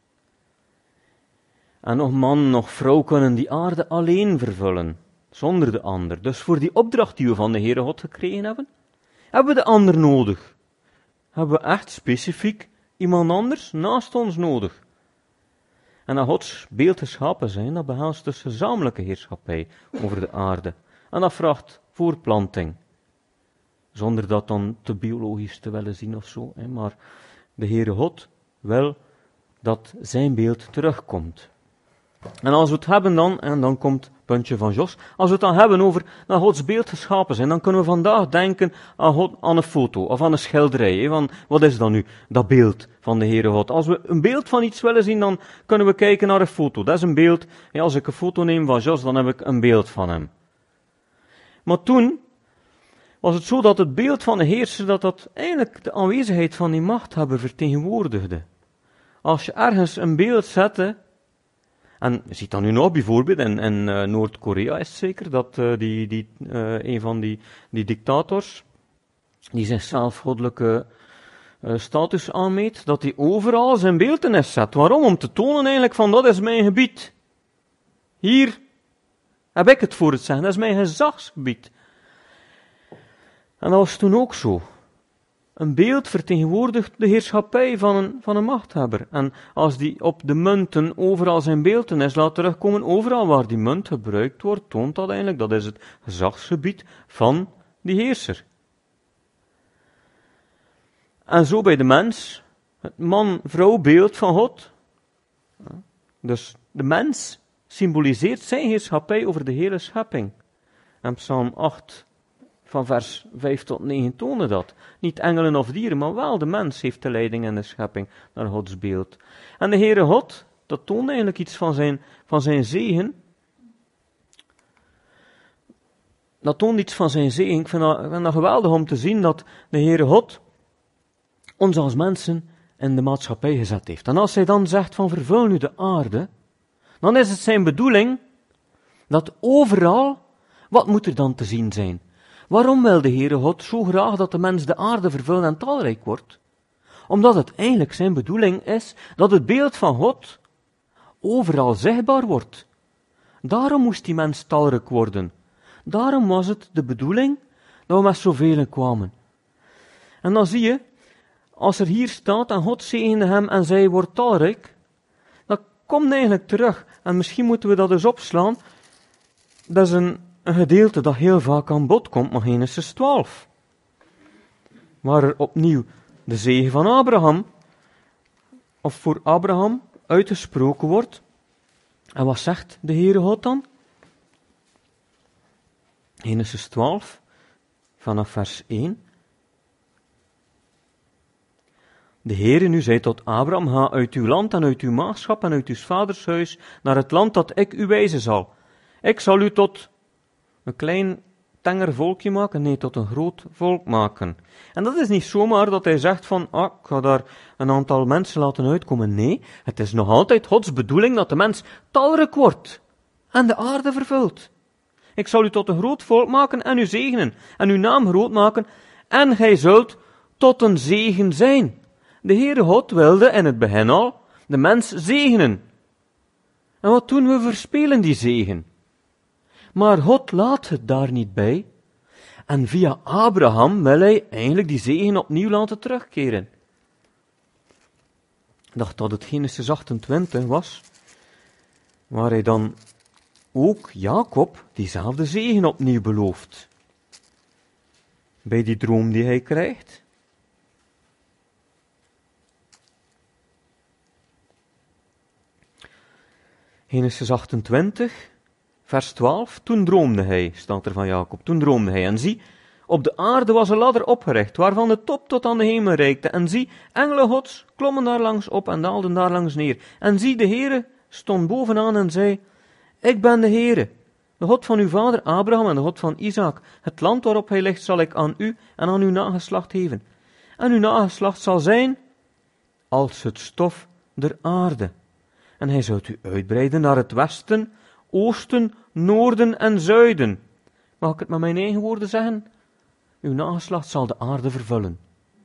En nog man, nog vrouw kunnen die aarde alleen vervullen, zonder de ander. Dus voor die opdracht die we van de Heere God gekregen hebben, hebben we de ander nodig. Hebben we echt specifiek iemand anders naast ons nodig. En dat Gods beeld geschapen zijn, dat behelst dus gezamenlijke heerschappij over de aarde. En dat vraagt voorplanting. Zonder dat dan te biologisch te willen zien of zo. Hè. Maar de Heere God wil dat zijn beeld terugkomt. En als we het hebben dan, en dan komt het puntje van Jos, als we het dan hebben over dat Gods beeld geschapen zijn, dan kunnen we vandaag denken aan, God, aan een foto of aan een schilderij. Hè, van, wat is dat nu, dat beeld van de Heere God? Als we een beeld van iets willen zien, dan kunnen we kijken naar een foto. Dat is een beeld, ja, als ik een foto neem van Jos, dan heb ik een beeld van hem. Maar toen was het zo dat het beeld van de Heerser, dat dat eigenlijk de aanwezigheid van die machthebber vertegenwoordigde. Als je ergens een beeld zette, en je ziet dat nu nog bijvoorbeeld, in, in uh, Noord-Korea is het zeker, dat uh, die, die, uh, een van die, die dictators, die zichzelf goddelijke uh, status aanmeet, dat hij overal zijn beeltenis zet. Waarom? Om te tonen eigenlijk van, dat is mijn gebied. Hier heb ik het voor het zeggen, dat is mijn gezagsgebied. En dat was toen ook zo. Een beeld vertegenwoordigt de heerschappij van een, van een machthebber. En als die op de munten overal zijn beeltenis laat terugkomen, overal waar die munt gebruikt wordt, toont dat eigenlijk, dat is het gezagsgebied van die heerser. En zo bij de mens, het man-vrouw beeld van God. Dus de mens symboliseert zijn heerschappij over de hele schepping. En Psalm acht van vers vijf tot negen tonen dat. Niet engelen of dieren, maar wel de mens heeft de leiding in de schepping naar Gods beeld. En de Heere God, dat toont eigenlijk iets van zijn, van zijn zegen. Dat toont iets van zijn zegen. Ik vind dat, ik vind dat geweldig om te zien dat de Heere God ons als mensen in de maatschappij gezet heeft. En als hij dan zegt van vervul nu de aarde, dan is het zijn bedoeling dat overal, wat moet er dan te zien zijn? Waarom wil de Heere God zo graag dat de mens de aarde vervult en talrijk wordt? Omdat het eigenlijk zijn bedoeling is dat het beeld van God overal zichtbaar wordt. Daarom moest die mens talrijk worden. Daarom was het de bedoeling dat we met zoveel kwamen. En dan zie je, als er hier staat en God zegende hem en zij wordt talrijk, dat komt eigenlijk terug. En misschien moeten we dat eens opslaan. Dat is een Een gedeelte dat heel vaak aan bod komt, maar Genesis twaalf. Waar er opnieuw de zegen van Abraham, of voor Abraham, uitgesproken wordt. En wat zegt de Heere God dan? Genesis twaalf, vanaf vers één. De Heere nu zei tot Abraham, ga uit uw land en uit uw maagschap en uit uw vaders huis naar het land dat ik u wijzen zal. Ik zal u tot een klein, tenger volkje maken, nee, tot een groot volk maken. En dat is niet zomaar dat hij zegt van, ah, ik ga daar een aantal mensen laten uitkomen. Nee, het is nog altijd Gods bedoeling dat de mens talrijk wordt en de aarde vervult. Ik zal u tot een groot volk maken en u zegenen en uw naam groot maken en gij zult tot een zegen zijn. de Heere God wilde in het begin al de mens zegenen. En wat doen we? Verspelen die zegen. Maar God laat het daar niet bij. En via Abraham wil hij eigenlijk die zegen opnieuw laten terugkeren. Ik dacht dat het Genesis achtentwintig was, waar hij dan ook Jacob diezelfde zegen opnieuw belooft. Bij die droom die hij krijgt. Genesis achtentwintig, vers twaalf. Toen droomde hij, staat er van Jacob, toen droomde hij. En zie, op de aarde was een ladder opgericht, waarvan de top tot aan de hemel reikte. En zie, engelen Gods klommen daar langs op en daalden daar langs neer. En zie, de Heere stond bovenaan en zei, ik ben de Heere, de God van uw vader Abraham en de God van Isaac. Het land waarop hij ligt zal ik aan u en aan uw nageslacht geven. En uw nageslacht zal zijn als het stof der aarde. En hij zult u uitbreiden naar het westen, oosten, noorden en zuiden. Mag ik het met mijn eigen woorden zeggen? Uw nageslacht zal de aarde vervullen.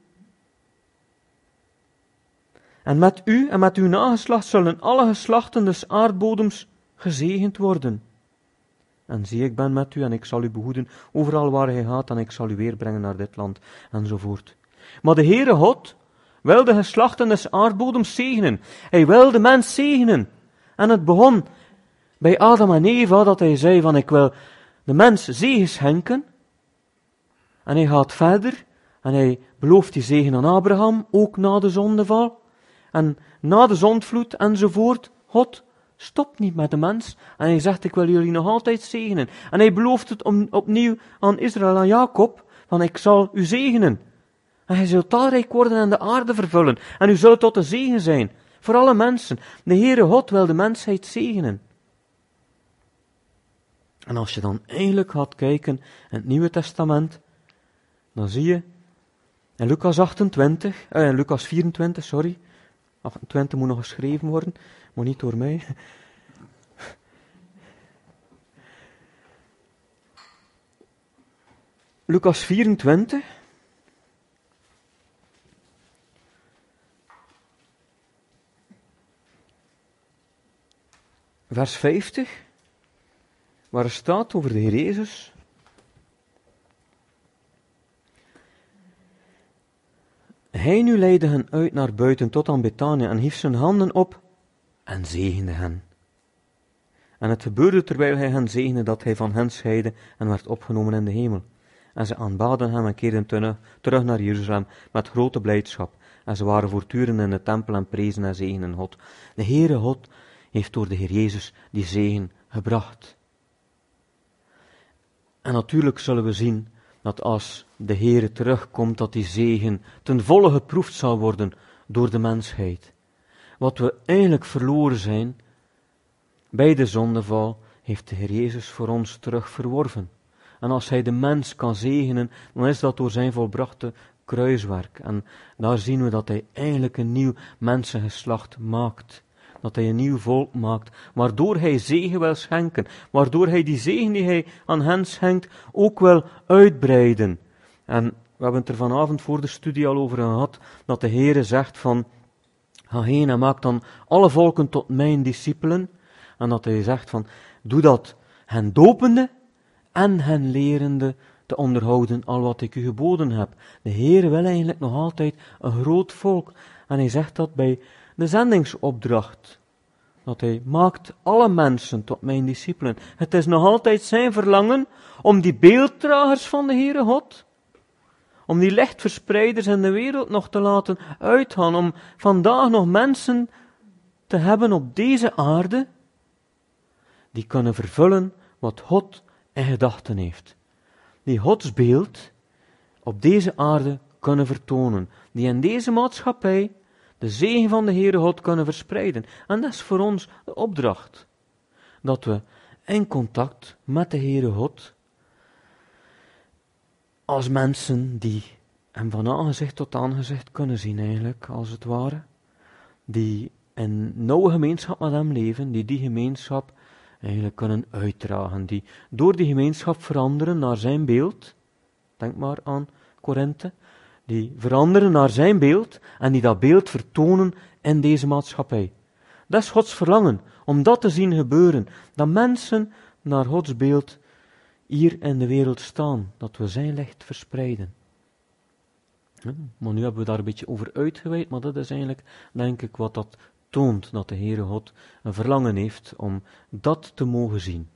En met u en met uw nageslacht zullen alle geslachten des aardbodems gezegend worden. En zie, ik ben met u en ik zal u behoeden overal waar hij gaat en ik zal u weerbrengen naar dit land, enzovoort. Maar de Heere God wil de geslachten des aardbodems zegenen. Hij wil de mens zegenen. En het begon bij Adam en Eva dat hij zei van ik wil de mens zegen schenken. En hij gaat verder en hij belooft die zegen aan Abraham, ook na de zondeval. En na de zondvloed enzovoort. God stopt niet met de mens. En hij zegt, ik wil jullie nog altijd zegenen. En hij belooft het om, opnieuw aan Israël, aan Jacob, van ik zal u zegenen. En hij zult talrijk worden en de aarde vervullen. En u zult tot een zegen zijn. Voor alle mensen. De Heere God wil de mensheid zegenen. En als je dan eigenlijk gaat kijken in het Nieuwe Testament, dan zie je in Lucas achtentwintig, eh, Lucas vierentwintig, sorry, achtentwintig moet nog geschreven worden, maar niet door mij. Lucas vierentwintig. Vers vijftig, waar er staat over de Heer Jezus. Hij nu leidde hen uit naar buiten tot aan Betanië en hief zijn handen op en zegende hen. En het gebeurde terwijl hij hen zegende dat hij van hen scheidde en werd opgenomen in de hemel. En ze aanbaden hem en keerden terug naar Jeruzalem met grote blijdschap. En ze waren voortdurend in de tempel en prezen en zegenden God. De Heere God heeft door de Heer Jezus die zegen gebracht. En natuurlijk zullen we zien dat als de Heere terugkomt, dat die zegen ten volle geproefd zal worden door de mensheid. Wat we eigenlijk verloren zijn bij de zondeval, heeft de Heer Jezus voor ons terug verworven. En als hij de mens kan zegenen, dan is dat door zijn volbrachte kruiswerk. En daar zien we dat hij eigenlijk een nieuw mensengeslacht maakt. Dat hij een nieuw volk maakt, waardoor hij zegen wil schenken, waardoor hij die zegen die hij aan hen schenkt ook wil uitbreiden. En we hebben het er vanavond voor de studie al over gehad, dat de Heere zegt van, ga heen en maak dan alle volken tot mijn discipelen. En dat hij zegt van, doe dat hen dopende en hen lerende te onderhouden al wat ik u geboden heb. De Heere wil eigenlijk nog altijd een groot volk. En hij zegt dat bij de zendingsopdracht. Dat hij maakt alle mensen tot mijn discipelen. Het is nog altijd zijn verlangen om die beelddragers van de Heere God, om die lichtverspreiders in de wereld nog te laten uitgaan, om vandaag nog mensen te hebben op deze aarde, die kunnen vervullen wat God in gedachten heeft. Die Gods beeld op deze aarde kunnen vertonen. Die in deze maatschappij de zegen van de Heere God kunnen verspreiden. En dat is voor ons de opdracht. Dat we in contact met de Heere God, als mensen die hem van aangezicht tot aangezicht kunnen zien eigenlijk, als het ware, die in nauwe gemeenschap met hem leven, die die gemeenschap eigenlijk kunnen uitdragen, die door die gemeenschap veranderen naar zijn beeld, denk maar aan Korinthe, die veranderen naar zijn beeld en die dat beeld vertonen in deze maatschappij. Dat is Gods verlangen, om dat te zien gebeuren, dat mensen naar Gods beeld hier in de wereld staan, dat we zijn licht verspreiden. Ja, maar nu hebben we daar een beetje over uitgeweid, maar dat is eigenlijk, denk ik, wat dat toont, dat de Heere God een verlangen heeft om dat te mogen zien.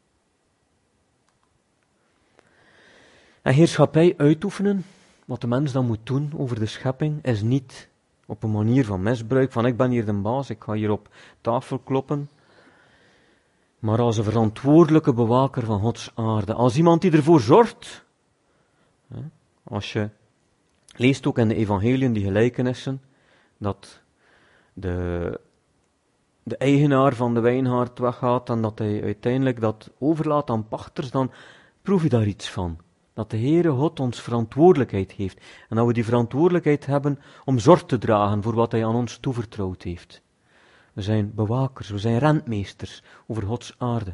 En heerschappij uitoefenen, wat de mens dan moet doen over de schepping, is niet op een manier van misbruik, van ik ben hier de baas, ik ga hier op tafel kloppen, maar als een verantwoordelijke bewaker van Gods aarde, als iemand die ervoor zorgt. Als je leest ook in de evangeliën die gelijkenissen, dat de, de eigenaar van de wijngaard weggaat en dat hij uiteindelijk dat overlaat aan pachters, dan proef je daar iets van. Dat de Heere God ons verantwoordelijkheid heeft. En dat we die verantwoordelijkheid hebben om zorg te dragen voor wat hij aan ons toevertrouwd heeft. We zijn bewakers, we zijn rentmeesters over Gods aarde.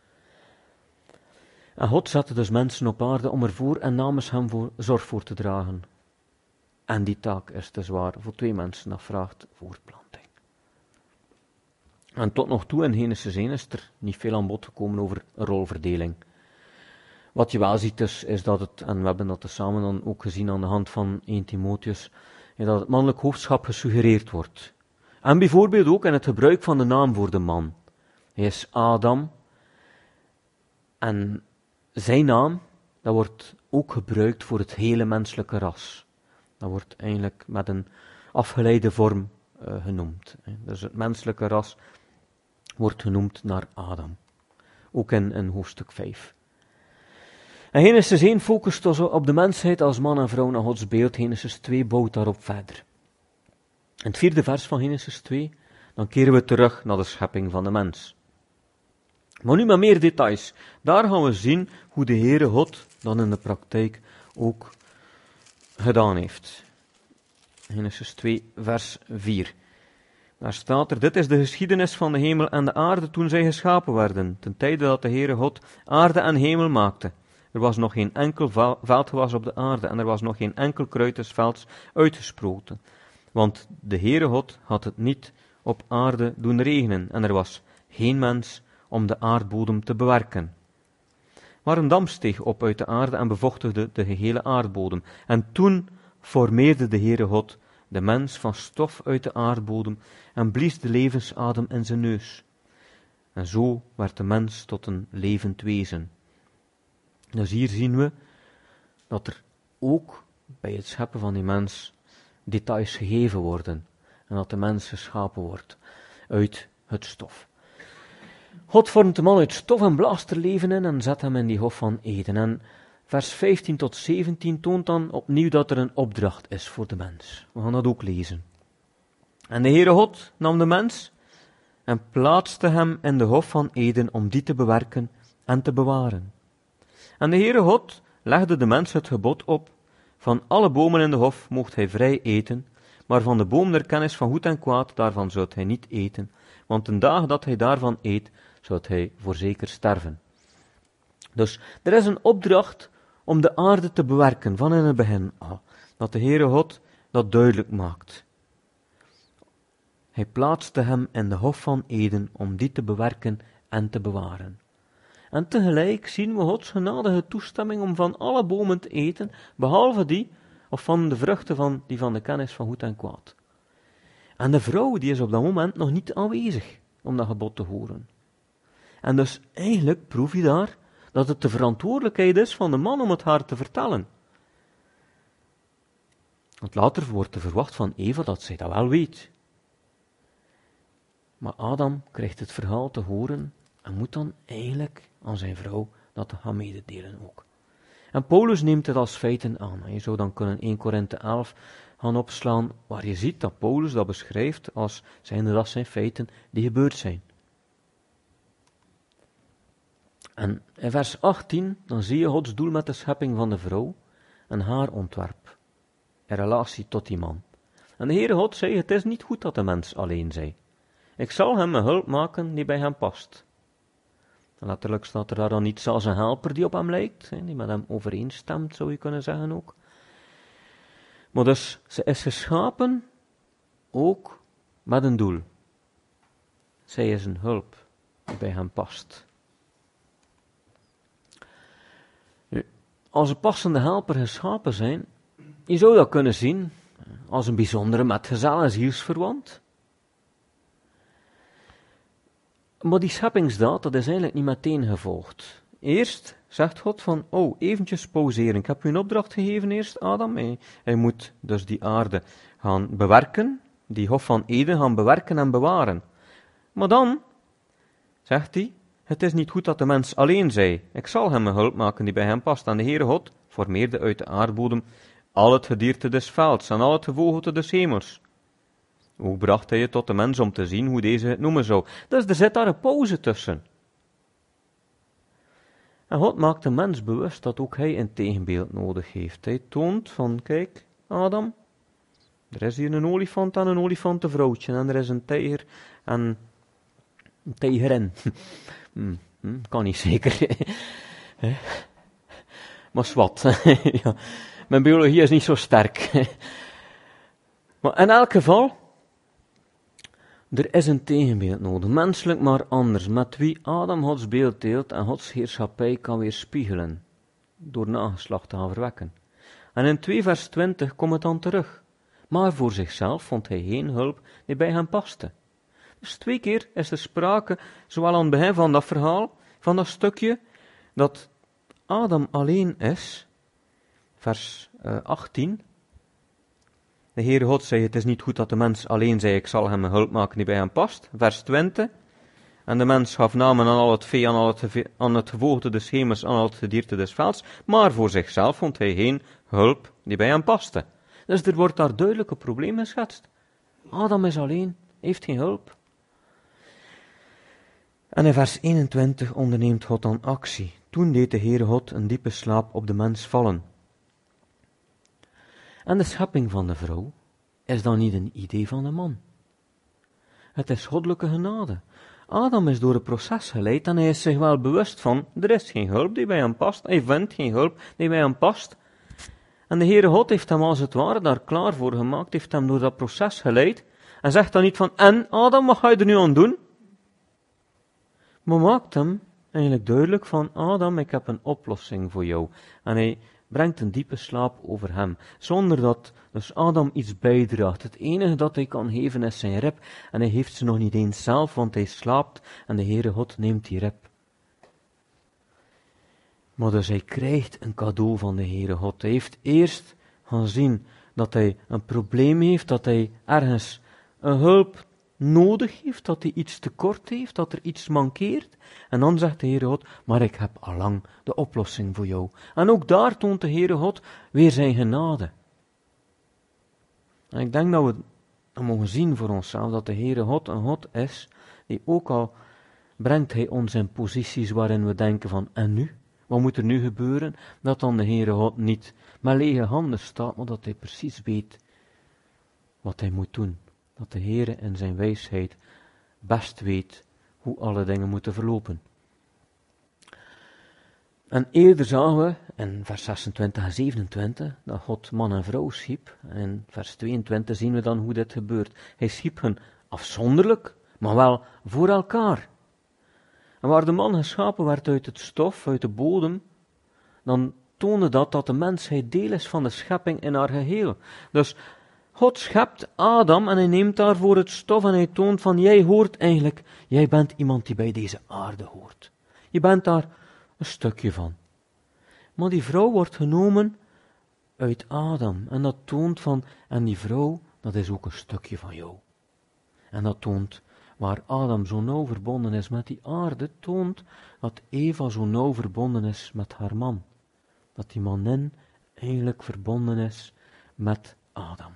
En God zette dus mensen op aarde om ervoor en namens hem voor zorg voor te dragen. En die taak is te zwaar voor twee mensen, dat vraagt voortplanting. En tot nog toe in Genesis één is er niet veel aan bod gekomen over een rolverdeling. Wat je wel ziet is, is dat het, en we hebben dat samen dan ook gezien aan de hand van Eerste Timotheus, is dat het mannelijk hoofdschap gesuggereerd wordt. En bijvoorbeeld ook in het gebruik van de naam voor de man. Hij is Adam. En zijn naam, dat wordt ook gebruikt voor het hele menselijke ras. Dat wordt eigenlijk met een afgeleide vorm uh, genoemd. Dus het menselijke ras wordt genoemd naar Adam. Ook in, in hoofdstuk vijf. En Genesis één focust dus op de mensheid als man en vrouw naar Gods beeld. Genesis twee bouwt daarop verder. In het vierde vers van Genesis twee, dan keren we terug naar de schepping van de mens. Maar nu met meer details. Daar gaan we zien hoe de Heere God dan in de praktijk ook gedaan heeft. Genesis twee, vers vier. Daar staat er, dit is de geschiedenis van de hemel en de aarde toen zij geschapen werden, ten tijde dat de Heere God aarde en hemel maakte. Er was nog geen enkel veldgewas op de aarde en er was nog geen enkel kruid des velds uitgesproten. Want de Heere God had het niet op aarde doen regenen en er was geen mens om de aardbodem te bewerken. Maar een damp steeg op uit de aarde en bevochtigde de gehele aardbodem. En toen formeerde de Heere God de mens van stof uit de aardbodem en blies de levensadem in zijn neus. En zo werd de mens tot een levend wezen. Dus hier zien we dat er ook bij het scheppen van die mens details gegeven worden. En dat de mens geschapen wordt uit het stof. God vormt de man uit stof en blaast er leven in en zet hem in die hof van Eden. En vers vijftien tot zeventien toont dan opnieuw dat er een opdracht is voor de mens. We gaan dat ook lezen. En de Heere God nam de mens en plaatste hem in de hof van Eden om die te bewerken en te bewaren. En de Heere God legde de mens het gebod op, van alle bomen in de hof moogt hij vrij eten, maar van de boom der kennis van goed en kwaad, daarvan zoudt hij niet eten, want de dag dat hij daarvan eet, zoudt hij voorzeker sterven. Dus er is een opdracht om de aarde te bewerken, van in het begin al, dat de Heere God dat duidelijk maakt. Hij plaatste hem in de hof van Eden om die te bewerken en te bewaren. En tegelijk zien we Gods genadige toestemming om van alle bomen te eten, behalve die, of van de vruchten van, die van de kennis van goed en kwaad. En de vrouw, die is op dat moment nog niet aanwezig om dat gebod te horen. En dus eigenlijk proef je daar dat het de verantwoordelijkheid is van de man om het haar te vertellen. Want later wordt er verwacht van Eva dat zij dat wel weet. Maar Adam krijgt het verhaal te horen en moet dan eigenlijk aan zijn vrouw dat gaan mededelen ook. En Paulus neemt het als feiten aan. Je zou dan kunnen Eerste Korinthe elf gaan opslaan, waar je ziet dat Paulus dat beschrijft als zijnde dat zijn feiten die gebeurd zijn. En in vers achttien, dan zie je Gods doel met de schepping van de vrouw en haar ontwerp, in relatie tot die man. En de Heere God zei, het is niet goed dat de mens alleen zij. Ik zal hem een hulp maken die bij hem past. En letterlijk staat er daar dan iets als een helper die op hem lijkt, die met hem overeenstemt, zou je kunnen zeggen ook. Maar dus, ze is geschapen ook met een doel. Zij is een hulp die bij hem past. Nu, als een passende helper geschapen zijn, je zou dat kunnen zien als een bijzondere metgezel en zielsverwant. Maar die scheppingsdaad, dat is eigenlijk niet meteen gevolgd. Eerst zegt God van, oh, eventjes pauzeren. Ik heb u een opdracht gegeven eerst, Adam. Hij, hij moet dus die aarde gaan bewerken, die Hof van Eden gaan bewerken en bewaren. Maar dan, zegt hij, het is niet goed dat de mens alleen zij. Ik zal hem een hulp maken die bij hem past. En de Heere God formeerde uit de aardbodem al het gedierte des velds en al het gevogelte des hemels. Ook bracht hij het tot de mens om te zien hoe deze het noemen zou. Dus er zit daar een pauze tussen. En God maakt de mens bewust dat ook hij een tegenbeeld nodig heeft. Hij toont van, kijk, Adam, er is hier een olifant en een olifantenvrouwtje. En er is een tijger en een tijgerin. hm, hm, kan niet zeker. Maar zwart. Ja. Mijn biologie is niet zo sterk. Maar in elk geval, er is een tegenbeeld nodig, menselijk maar anders, met wie Adam Gods beeld deelt en Gods heerschappij kan weerspiegelen, door nageslacht te gaan verwekken. En in twee vers twintig komt het dan terug. Maar voor zichzelf vond hij geen hulp die bij hem paste. Dus twee keer is er sprake, zowel aan het begin van dat verhaal, van dat stukje, dat Adam alleen is, vers uh, achttien. De Heere God zei, het is niet goed dat de mens alleen zei, ik zal hem een hulp maken die bij hem past. Vers twintig. En de mens gaf namen aan al het vee, aan, al het, aan het gevogelte des hemels, aan al het gedierte des velds, maar voor zichzelf vond hij geen hulp die bij hem paste. Dus er wordt daar duidelijk een probleem geschetst. Adam is alleen, heeft geen hulp. En in vers eenentwintig onderneemt God dan actie. Toen deed de Heere God een diepe slaap op de mens vallen. En de schepping van de vrouw is dan niet een idee van de man. Het is goddelijke genade. Adam is door het proces geleid en hij is zich wel bewust van, er is geen hulp die bij hem past. Hij vindt geen hulp die bij hem past. En de Heere God heeft hem als het ware daar klaar voor gemaakt, heeft hem door dat proces geleid. En zegt dan niet van, en Adam, wat ga je er nu aan doen? Maar maakt hem eigenlijk duidelijk van, Adam, ik heb een oplossing voor jou. En hij brengt een diepe slaap over hem, zonder dat dus Adam iets bijdraagt. Het enige dat hij kan geven is zijn rib, en hij heeft ze nog niet eens zelf, want hij slaapt, en de Heere God neemt die rib. Maar dus hij krijgt een cadeau van de Heere God. Hij heeft eerst gaan zien dat hij een probleem heeft, dat hij ergens een hulp nodig heeft, dat hij iets tekort heeft, dat er iets mankeert. En dan zegt de Heere God, maar ik heb allang de oplossing voor jou. En ook daar toont de Heere God weer zijn genade. En ik denk dat we dat mogen zien voor onszelf, dat de Heere God een God is, die ook al brengt hij ons in posities waarin we denken van, en nu? Wat moet er nu gebeuren? Dat dan de Heere God niet met lege handen staat, maar dat hij precies weet wat hij moet doen. Dat de Heere in zijn wijsheid best weet hoe alle dingen moeten verlopen. En eerder zagen we in vers zesentwintig en zevenentwintig dat God man en vrouw schiep. En in vers tweeëntwintig zien we dan hoe dit gebeurt. Hij schiep hen afzonderlijk, maar wel voor elkaar. En waar de man geschapen werd uit het stof, uit de bodem, dan toonde dat dat de mensheid deel is van de schepping in haar geheel. Dus God schept Adam en hij neemt daarvoor het stof en hij toont van, jij hoort eigenlijk, jij bent iemand die bij deze aarde hoort. Je bent daar een stukje van. Maar die vrouw wordt genomen uit Adam en dat toont van, en die vrouw, dat is ook een stukje van jou. En dat toont, waar Adam zo nauw verbonden is met die aarde, toont dat Eva zo nauw verbonden is met haar man. Dat die manin eigenlijk verbonden is met Adam.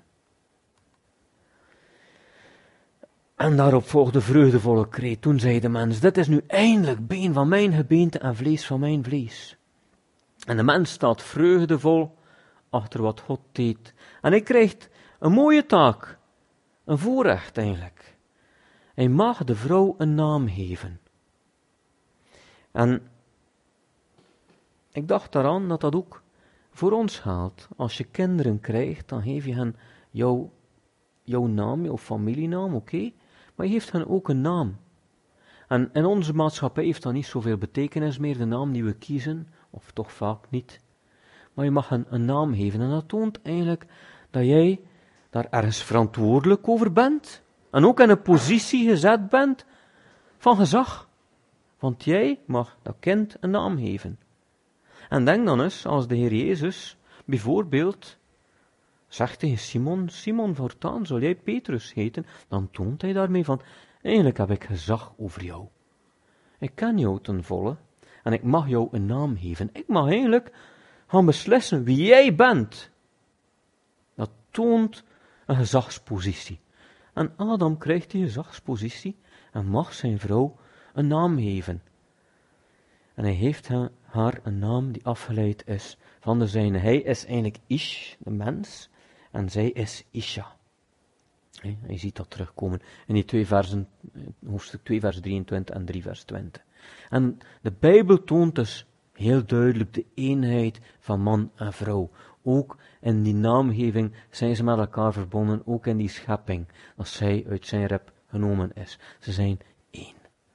En daarop volgde vreugdevolle kreet. Toen zei de mens, dit is nu eindelijk been van mijn gebeente en vlees van mijn vlees. En de mens staat vreugdevol achter wat God deed. En hij krijgt een mooie taak, een voorrecht eigenlijk. Hij mag de vrouw een naam geven. En ik dacht daaraan dat dat ook voor ons geldt, als je kinderen krijgt, dan geef je hen jouw, jouw naam, jouw familienaam, oké, okay? Maar je geeft hen ook een naam. En in onze maatschappij heeft dat niet zoveel betekenis meer, de naam die we kiezen, of toch vaak niet. Maar je mag hen een naam geven, en dat toont eigenlijk dat jij daar ergens verantwoordelijk over bent, en ook in een positie gezet bent van gezag. Want jij mag dat kind een naam geven. En denk dan eens, als de Heer Jezus bijvoorbeeld zegt tegen Simon, Simon, voortaan zul jij Petrus heten, dan toont hij daarmee van, eigenlijk heb ik gezag over jou. Ik ken jou ten volle, en ik mag jou een naam geven. Ik mag eigenlijk gaan beslissen wie jij bent. Dat toont een gezagspositie. En Adam krijgt die gezagspositie en mag zijn vrouw een naam geven. En hij heeft haar een naam die afgeleid is van de zijne. Hij is eigenlijk Ish, de mens, en zij is Isha. He, je ziet dat terugkomen in die twee versen, hoofdstuk twee, vers drieëntwintig en drie, vers twintig. En de Bijbel toont dus heel duidelijk de eenheid van man en vrouw. Ook in die naamgeving zijn ze met elkaar verbonden, ook in die schepping, dat zij uit zijn rib genomen is. Ze zijn één.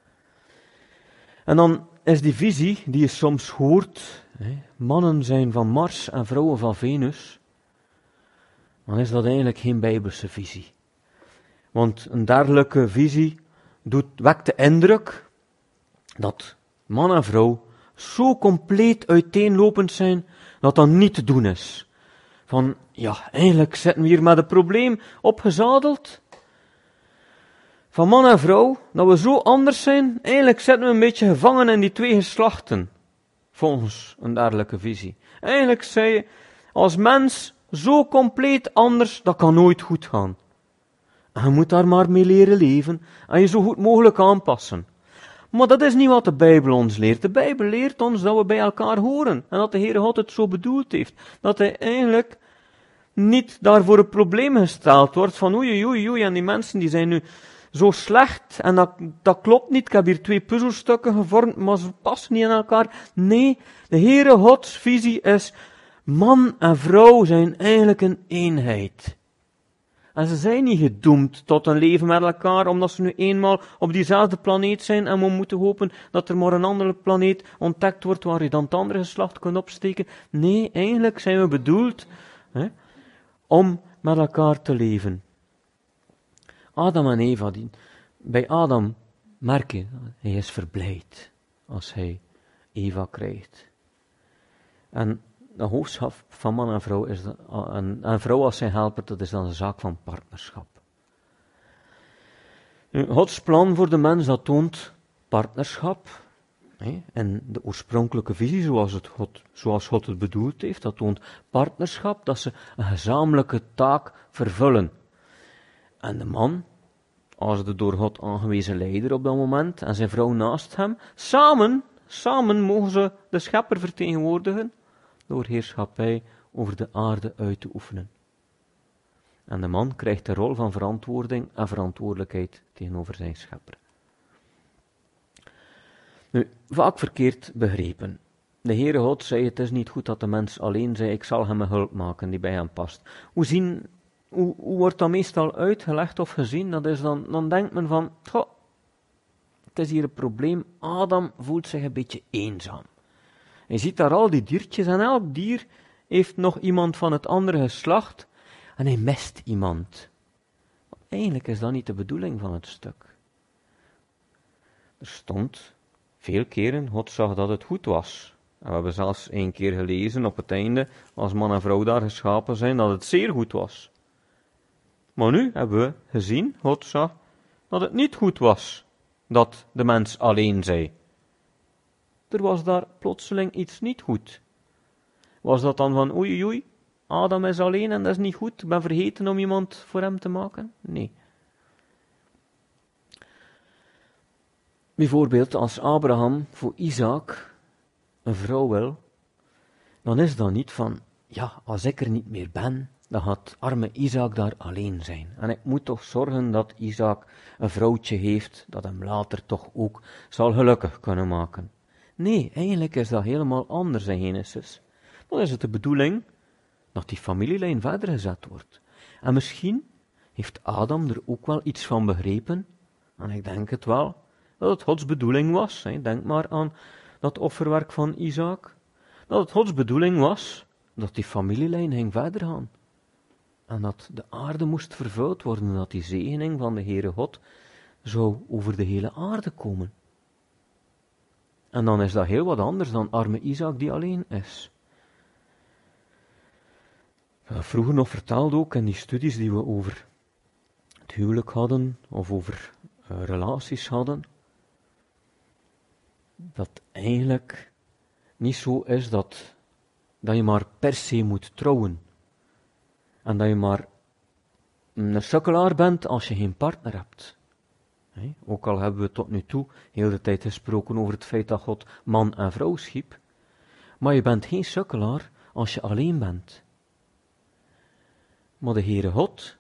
En dan is die visie die je soms hoort, hè, mannen zijn van Mars en vrouwen van Venus, dan is dat eigenlijk geen Bijbelse visie. Want een dergelijke visie doet, wekt de indruk dat man en vrouw zo compleet uiteenlopend zijn, dat dat niet te doen is. Van, ja, eigenlijk zitten we hier met een probleem opgezadeld. Van man en vrouw, dat we zo anders zijn, eigenlijk zitten we een beetje gevangen in die twee geslachten. Volgens een dergelijke visie. Eigenlijk zei je, als mens zo compleet anders, dat kan nooit goed gaan. En je moet daar maar mee leren leven en je zo goed mogelijk aanpassen. Maar dat is niet wat de Bijbel ons leert. De Bijbel leert ons dat we bij elkaar horen. En dat de Heer God het zo bedoeld heeft. Dat hij eigenlijk niet daarvoor een probleem gesteld wordt. Van oei, oei, oei, en die mensen die zijn nu zo slecht. En dat, dat klopt niet. Ik heb hier twee puzzelstukken gevormd, maar ze passen niet in elkaar. Nee, de Heere Gods visie is, man en vrouw zijn eigenlijk een eenheid. En ze zijn niet gedoemd tot een leven met elkaar, omdat ze nu eenmaal op diezelfde planeet zijn en we moeten hopen dat er maar een andere planeet ontdekt wordt waar je dan het andere geslacht kunt opsteken. Nee, eigenlijk zijn we bedoeld hè, om met elkaar te leven. Adam en Eva, die, bij Adam merk je, hij is verblijd als hij Eva krijgt. En de hoofdschap van man en vrouw is, en, en vrouw als zijn helper, dat is dan een zaak van partnerschap. Nu, Gods plan voor de mens, dat toont partnerschap. Hè, en de oorspronkelijke visie, zoals, het God, zoals God het bedoeld heeft, dat toont partnerschap, dat ze een gezamenlijke taak vervullen. En de man, als de door God aangewezen leider op dat moment, en zijn vrouw naast hem, samen, samen mogen ze de schepper vertegenwoordigen, door heerschappij over de aarde uit te oefenen. En de man krijgt de rol van verantwoording en verantwoordelijkheid tegenover zijn schepper. Nu, vaak verkeerd begrepen. De Heere God zei, het is niet goed dat de mens alleen zij, ik zal hem een hulp maken die bij hem past. Hoe, zien, hoe, hoe wordt dat meestal uitgelegd of gezien? Dat is dan, dan denkt men van, goh, het is hier een probleem, Adam voelt zich een beetje eenzaam. Je ziet daar al die diertjes en elk dier heeft nog iemand van het andere geslacht en hij mist iemand. Eigenlijk is dat niet de bedoeling van het stuk. Er stond veel keren, God zag dat het goed was. En we hebben zelfs één keer gelezen op het einde, als man en vrouw daar geschapen zijn, dat het zeer goed was. Maar nu hebben we gezien, God zag dat het niet goed was dat de mens alleen zij. Er was daar plotseling iets niet goed. Was dat dan van oei oei, Adam is alleen en dat is niet goed, ik ben vergeten om iemand voor hem te maken? Nee. Bijvoorbeeld als Abraham voor Isaac een vrouw wil, dan is dat niet van, ja, als ik er niet meer ben, dan gaat arme Isaac daar alleen zijn. En ik moet toch zorgen dat Isaac een vrouwtje heeft, dat hem later toch ook zal gelukkig kunnen maken. Nee, eigenlijk is dat helemaal anders in Genesis. dan is het de bedoeling dat die familielijn verder gezet wordt. En misschien heeft Adam er ook wel iets van begrepen, en ik denk het wel, dat het Gods bedoeling was. Hè. Denk maar aan dat offerwerk van Isaac. Dat het Gods bedoeling was dat die familielijn ging verder gaan. En dat de aarde moest vervuld worden, dat die zegening van de Heere God zou over de hele aarde komen. En dan is dat heel wat anders dan arme Isaac die alleen is. Vroeger nog verteld ook in die studies die we over het huwelijk hadden, of over uh, relaties hadden, dat eigenlijk niet zo is dat, dat je maar per se moet trouwen. En dat je maar een sukkelaar bent als je geen partner hebt. He, ook al hebben we tot nu toe heel de tijd gesproken over het feit dat God man en vrouw schiep. Maar je bent geen sukkelaar als je alleen bent. Maar de Heere God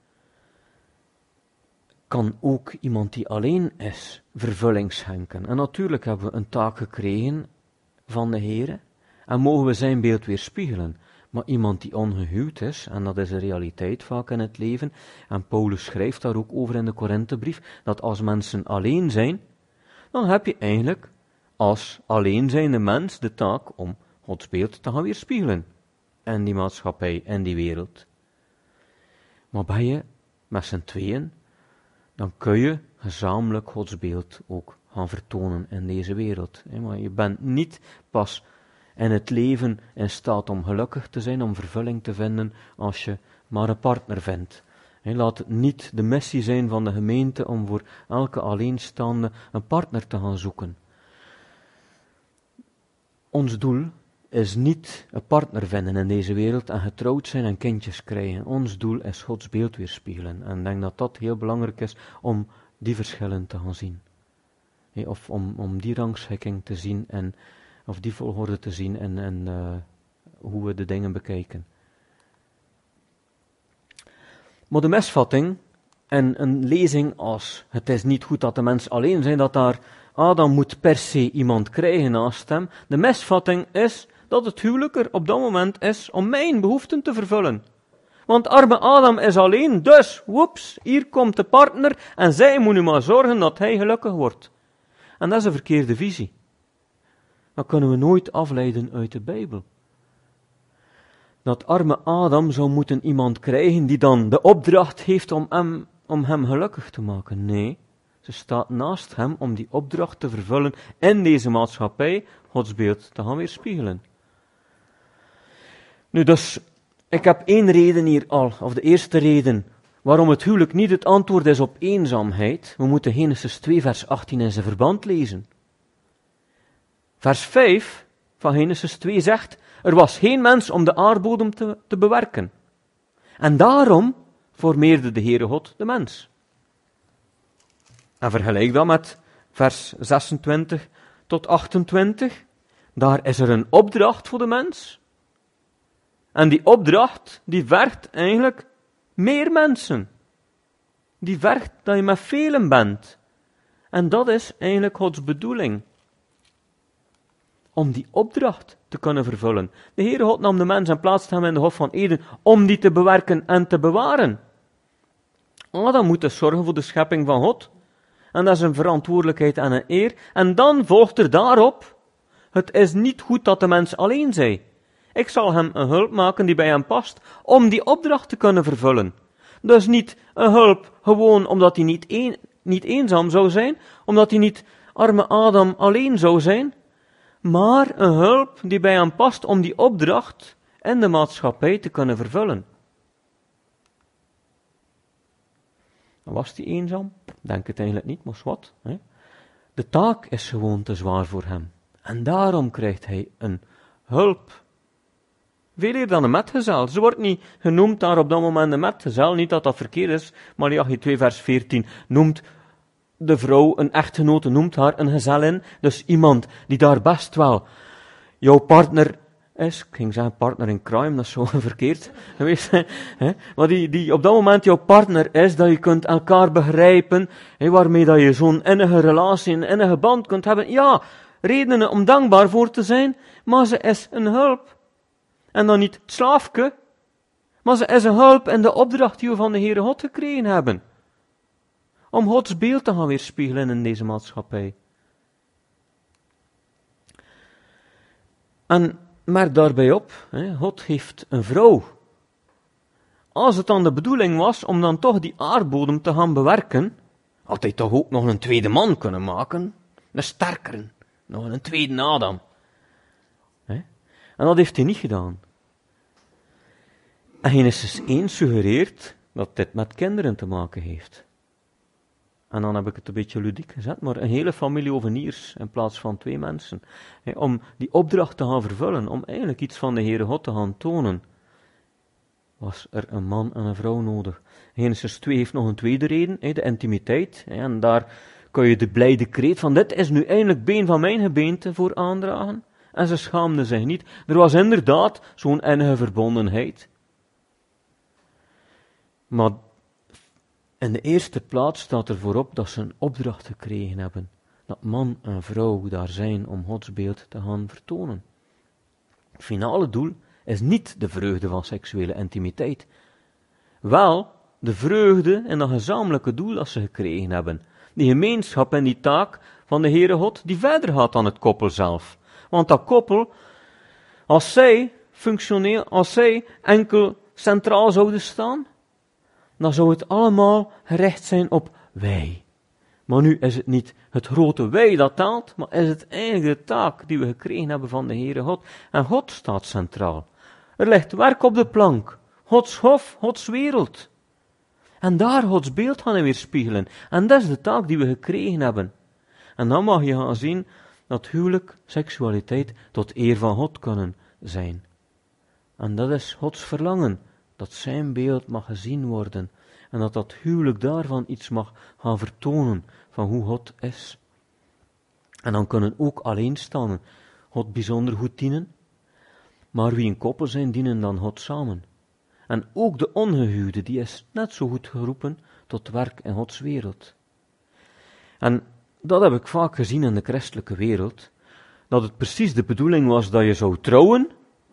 kan ook iemand die alleen is vervulling schenken. En natuurlijk hebben we een taak gekregen van de Heere en mogen we zijn beeld weerspiegelen. Maar iemand die ongehuwd is, en dat is een realiteit vaak in het leven, en Paulus schrijft daar ook over in de Korinthebrief, dat als mensen alleen zijn, dan heb je eigenlijk als alleenzijnde mens de taak om Gods beeld te gaan weerspiegelen. En die maatschappij en die wereld. Maar ben je met z'n tweeën, dan kun je gezamenlijk Gods beeld ook gaan vertonen in deze wereld. Maar je bent niet pas in het leven in staat om gelukkig te zijn, om vervulling te vinden, als je maar een partner vindt. Laat het niet de missie zijn van de gemeente om voor elke alleenstaande een partner te gaan zoeken. Ons doel is niet een partner vinden in deze wereld en getrouwd zijn en kindjes krijgen. Ons doel is Gods beeld weerspiegelen. En ik denk dat dat heel belangrijk is om die verschillen te gaan zien. Of om, om die rangschikking te zien en of die volgorde te zien en, en uh, hoe we de dingen bekijken. Maar de misvatting en een lezing als het is niet goed dat de mens alleen zijn, dat daar Adam moet per se iemand krijgen naast hem. De misvatting is dat het huwelijk er op dat moment is om mijn behoeften te vervullen. Want arme Adam is alleen, dus, woeps, hier komt de partner en zij moet nu maar zorgen dat hij gelukkig wordt. En dat is een verkeerde visie. Dat kunnen we nooit afleiden uit de Bijbel. Dat arme Adam zou moeten iemand krijgen die dan de opdracht heeft om hem, om hem gelukkig te maken. Nee, ze staat naast hem om die opdracht te vervullen in deze maatschappij, Gods beeld te gaan weerspiegelen. Nu dus, ik heb één reden hier al, of de eerste reden, waarom het huwelijk niet het antwoord is op eenzaamheid. We moeten Genesis twee vers achttien in zijn verband lezen. Vers vijf van Genesis twee zegt, er was geen mens om de aardbodem te, te bewerken. En daarom formeerde de Heere God de mens. En vergelijk dat met vers zesentwintig tot achtentwintig. Daar is er een opdracht voor de mens. En die opdracht, die vergt eigenlijk meer mensen. Die vergt dat je met velen bent. En dat is eigenlijk Gods bedoeling. Om die opdracht te kunnen vervullen. De Heere God nam de mens en plaatste hem in de Hof van Eden om die te bewerken en te bewaren. Adam moet dus zorgen voor de schepping van God. En dat is een verantwoordelijkheid en een eer. En dan volgt er daarop, het is niet goed dat de mens alleen zij. Ik zal hem een hulp maken die bij hem past, om die opdracht te kunnen vervullen. Dus niet een hulp gewoon omdat hij niet, een, niet eenzaam zou zijn, omdat hij niet arme Adam alleen zou zijn, maar een hulp die bij hem past om die opdracht in de maatschappij te kunnen vervullen. Was hij eenzaam? Denk het eigenlijk niet, maar wat. Hè? De taak is gewoon te zwaar voor hem. En daarom krijgt hij een hulp. Veel eer dan een metgezel. Ze wordt niet genoemd daar op dat moment een metgezel, niet dat dat verkeerd is. Malachi twee vers veertien noemt de vrouw, een echtgenote, noemt haar een gezellin. Dus iemand die daar best wel jouw partner is. Ik ging zeggen partner in crime, dat is zo verkeerd geweest. Hè? Maar die, die op dat moment jouw partner is, dat je kunt elkaar begrijpen, hè, waarmee dat je zo'n innige relatie, een innige band kunt hebben. Ja, redenen om dankbaar voor te zijn, maar ze is een hulp. En dan niet het slaafke, maar ze is een hulp en de opdracht die we van de Heere God gekregen hebben. Om Gods beeld te gaan weerspiegelen in deze maatschappij. En merk daarbij op, hè, God heeft een vrouw. Als het dan de bedoeling was om dan toch die aardbodem te gaan bewerken, had hij toch ook nog een tweede man kunnen maken. Een sterkere, nog een tweede Adam. Hè? En dat heeft hij niet gedaan. En Genesis één suggereert dat dit met kinderen te maken heeft. En dan heb ik het een beetje ludiek gezet, maar een hele familie oveniers in plaats van twee mensen. Hè, om die opdracht te gaan vervullen, om eigenlijk iets van de Heere God te gaan tonen, was er een man en een vrouw nodig. Genesis twee heeft nog een tweede reden, hè, de intimiteit. Hè, en daar kun je de blijde kreet van, dit is nu eindelijk been van mijn gebeente voor aandragen. En ze schaamden zich niet. Er was inderdaad zo'n innige verbondenheid. Maar in de eerste plaats staat er voorop dat ze een opdracht gekregen hebben. Dat man en vrouw daar zijn om Gods beeld te gaan vertonen. Het finale doel is niet de vreugde van seksuele intimiteit. Wel de vreugde en dat gezamenlijke doel dat ze gekregen hebben. Die gemeenschap en die taak van de Heere God die verder gaat dan het koppel zelf. Want dat koppel, als zij functioneel, als zij enkel centraal zouden staan, dan zou het allemaal gericht zijn op wij. Maar nu is het niet het grote wij dat telt, maar is het eigenlijk de taak die we gekregen hebben van de Heere God. En God staat centraal. Er ligt werk op de plank. Gods hof, Gods wereld. En daar Gods beeld gaan we weerspiegelen. En dat is de taak die we gekregen hebben. En dan mag je gaan zien dat huwelijk, seksualiteit tot eer van God kunnen zijn. En dat is Gods verlangen. Dat zijn beeld mag gezien worden. En dat dat huwelijk daarvan iets mag gaan vertonen van hoe God is. En dan kunnen ook alleenstaanden God bijzonder goed dienen. Maar wie een koppel zijn, dienen dan God samen. En ook de ongehuwde, die is net zo goed geroepen tot werk in Gods wereld. En dat heb ik vaak gezien in de christelijke wereld, dat het precies de bedoeling was dat je zou trouwen.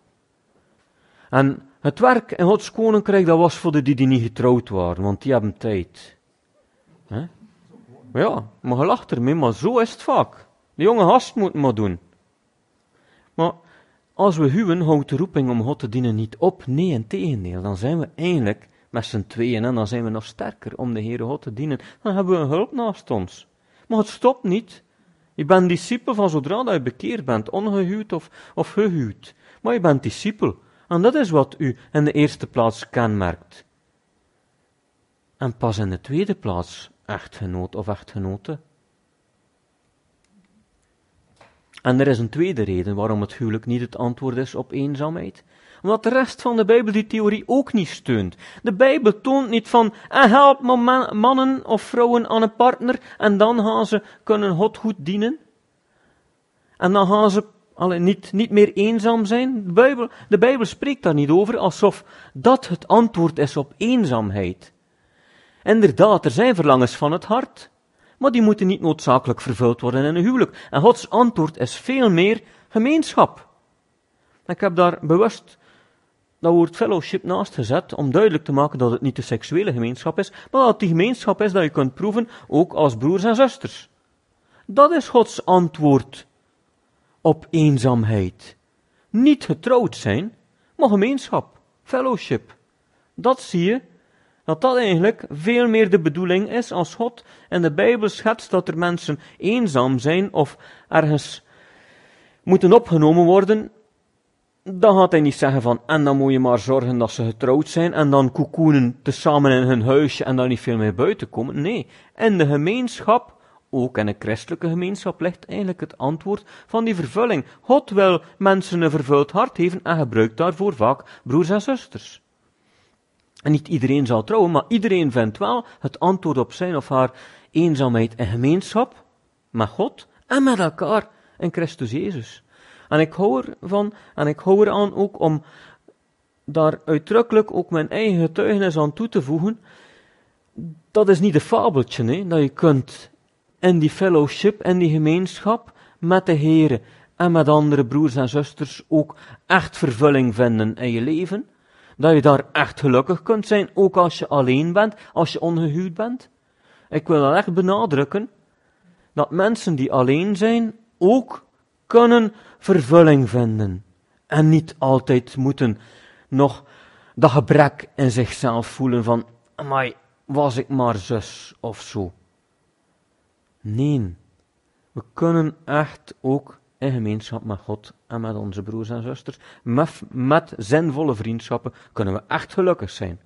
En het werk in Gods koninkrijk, dat was voor de die, die niet getrouwd waren, want die hebben tijd. He? Ja, maar je lacht ermee, maar zo is het vaak. De jonge gast moet het maar doen. Maar als we huwen, houdt de roeping om God te dienen niet op. Nee, integendeel. Dan zijn we eigenlijk met z'n tweeën en dan zijn we nog sterker om de Heere God te dienen. Dan hebben we een hulp naast ons. Maar het stopt niet. Je bent discipel van zodra dat je bekeerd bent, ongehuwd of, of gehuwd. Maar je bent discipel. En dat is wat u in de eerste plaats kenmerkt. En pas in de tweede plaats echtgenoot of echtgenote. En er is een tweede reden waarom het huwelijk niet het antwoord is op eenzaamheid. Omdat de rest van de Bijbel die theorie ook niet steunt. De Bijbel toont niet van, en help maar mannen of vrouwen aan een partner, en dan gaan ze kunnen God goed dienen. En dan gaan ze allee, niet, niet meer eenzaam zijn. De Bijbel, de Bijbel spreekt daar niet over, alsof dat het antwoord is op eenzaamheid. Inderdaad, er zijn verlangens van het hart. Maar die moeten niet noodzakelijk vervuld worden in een huwelijk. En Gods antwoord is veel meer gemeenschap. Ik heb daar bewust dat woord fellowship naast gezet, om duidelijk te maken dat het niet de seksuele gemeenschap is, maar dat het die gemeenschap is dat je kunt proeven, ook als broers en zusters. Dat is Gods antwoord op eenzaamheid. Niet getrouwd zijn, maar gemeenschap, fellowship. Dat zie je, dat dat eigenlijk veel meer de bedoeling is als God in de Bijbel schetst dat er mensen eenzaam zijn of ergens moeten opgenomen worden. Dan gaat hij niet zeggen van, en dan moet je maar zorgen dat ze getrouwd zijn en dan koekoenen tezamen in hun huisje en dan niet veel meer buiten komen. Nee, in de gemeenschap, ook in een christelijke gemeenschap, ligt eigenlijk het antwoord van die vervulling. God wil mensen een vervuld hart geven en gebruikt daarvoor vaak broers en zusters. En niet iedereen zal trouwen, maar iedereen vindt wel het antwoord op zijn of haar eenzaamheid en gemeenschap met God en met elkaar in Christus Jezus. En ik hou ervan, en ik hou eraan ook om daar uitdrukkelijk ook mijn eigen getuigenis aan toe te voegen. Dat is niet een fabeltje, hè, dat je kunt in die fellowship, in die gemeenschap met de Heere en met andere broers en zusters ook echt vervulling vinden in je leven. Dat je daar echt gelukkig kunt zijn, ook als je alleen bent, als je ongehuwd bent. Ik wil dat echt benadrukken, dat mensen die alleen zijn, ook kunnen vervulling vinden. En niet altijd moeten nog dat gebrek in zichzelf voelen van, amai, was ik maar zus of zo. Nee, we kunnen echt ook in gemeenschap met God en met onze broers en zusters, met, met zinvolle vriendschappen, kunnen we echt gelukkig zijn.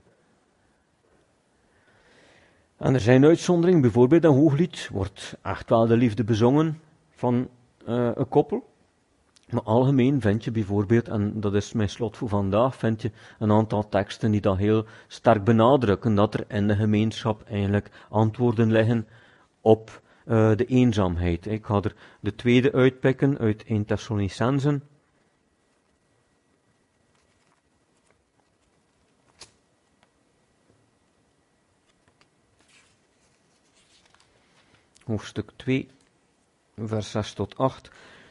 En er zijn uitzonderingen, bijvoorbeeld in Hooglied wordt echt wel de liefde bezongen van uh, een koppel. Maar algemeen vind je bijvoorbeeld, en dat is mijn slot voor vandaag, vind je een aantal teksten die dat heel sterk benadrukken, dat er in de gemeenschap eigenlijk antwoorden liggen op uh, de eenzaamheid. Ik ga er de tweede uitpikken uit Eerste Thessalonicenzen. Hoofdstuk twee, vers zes tot acht.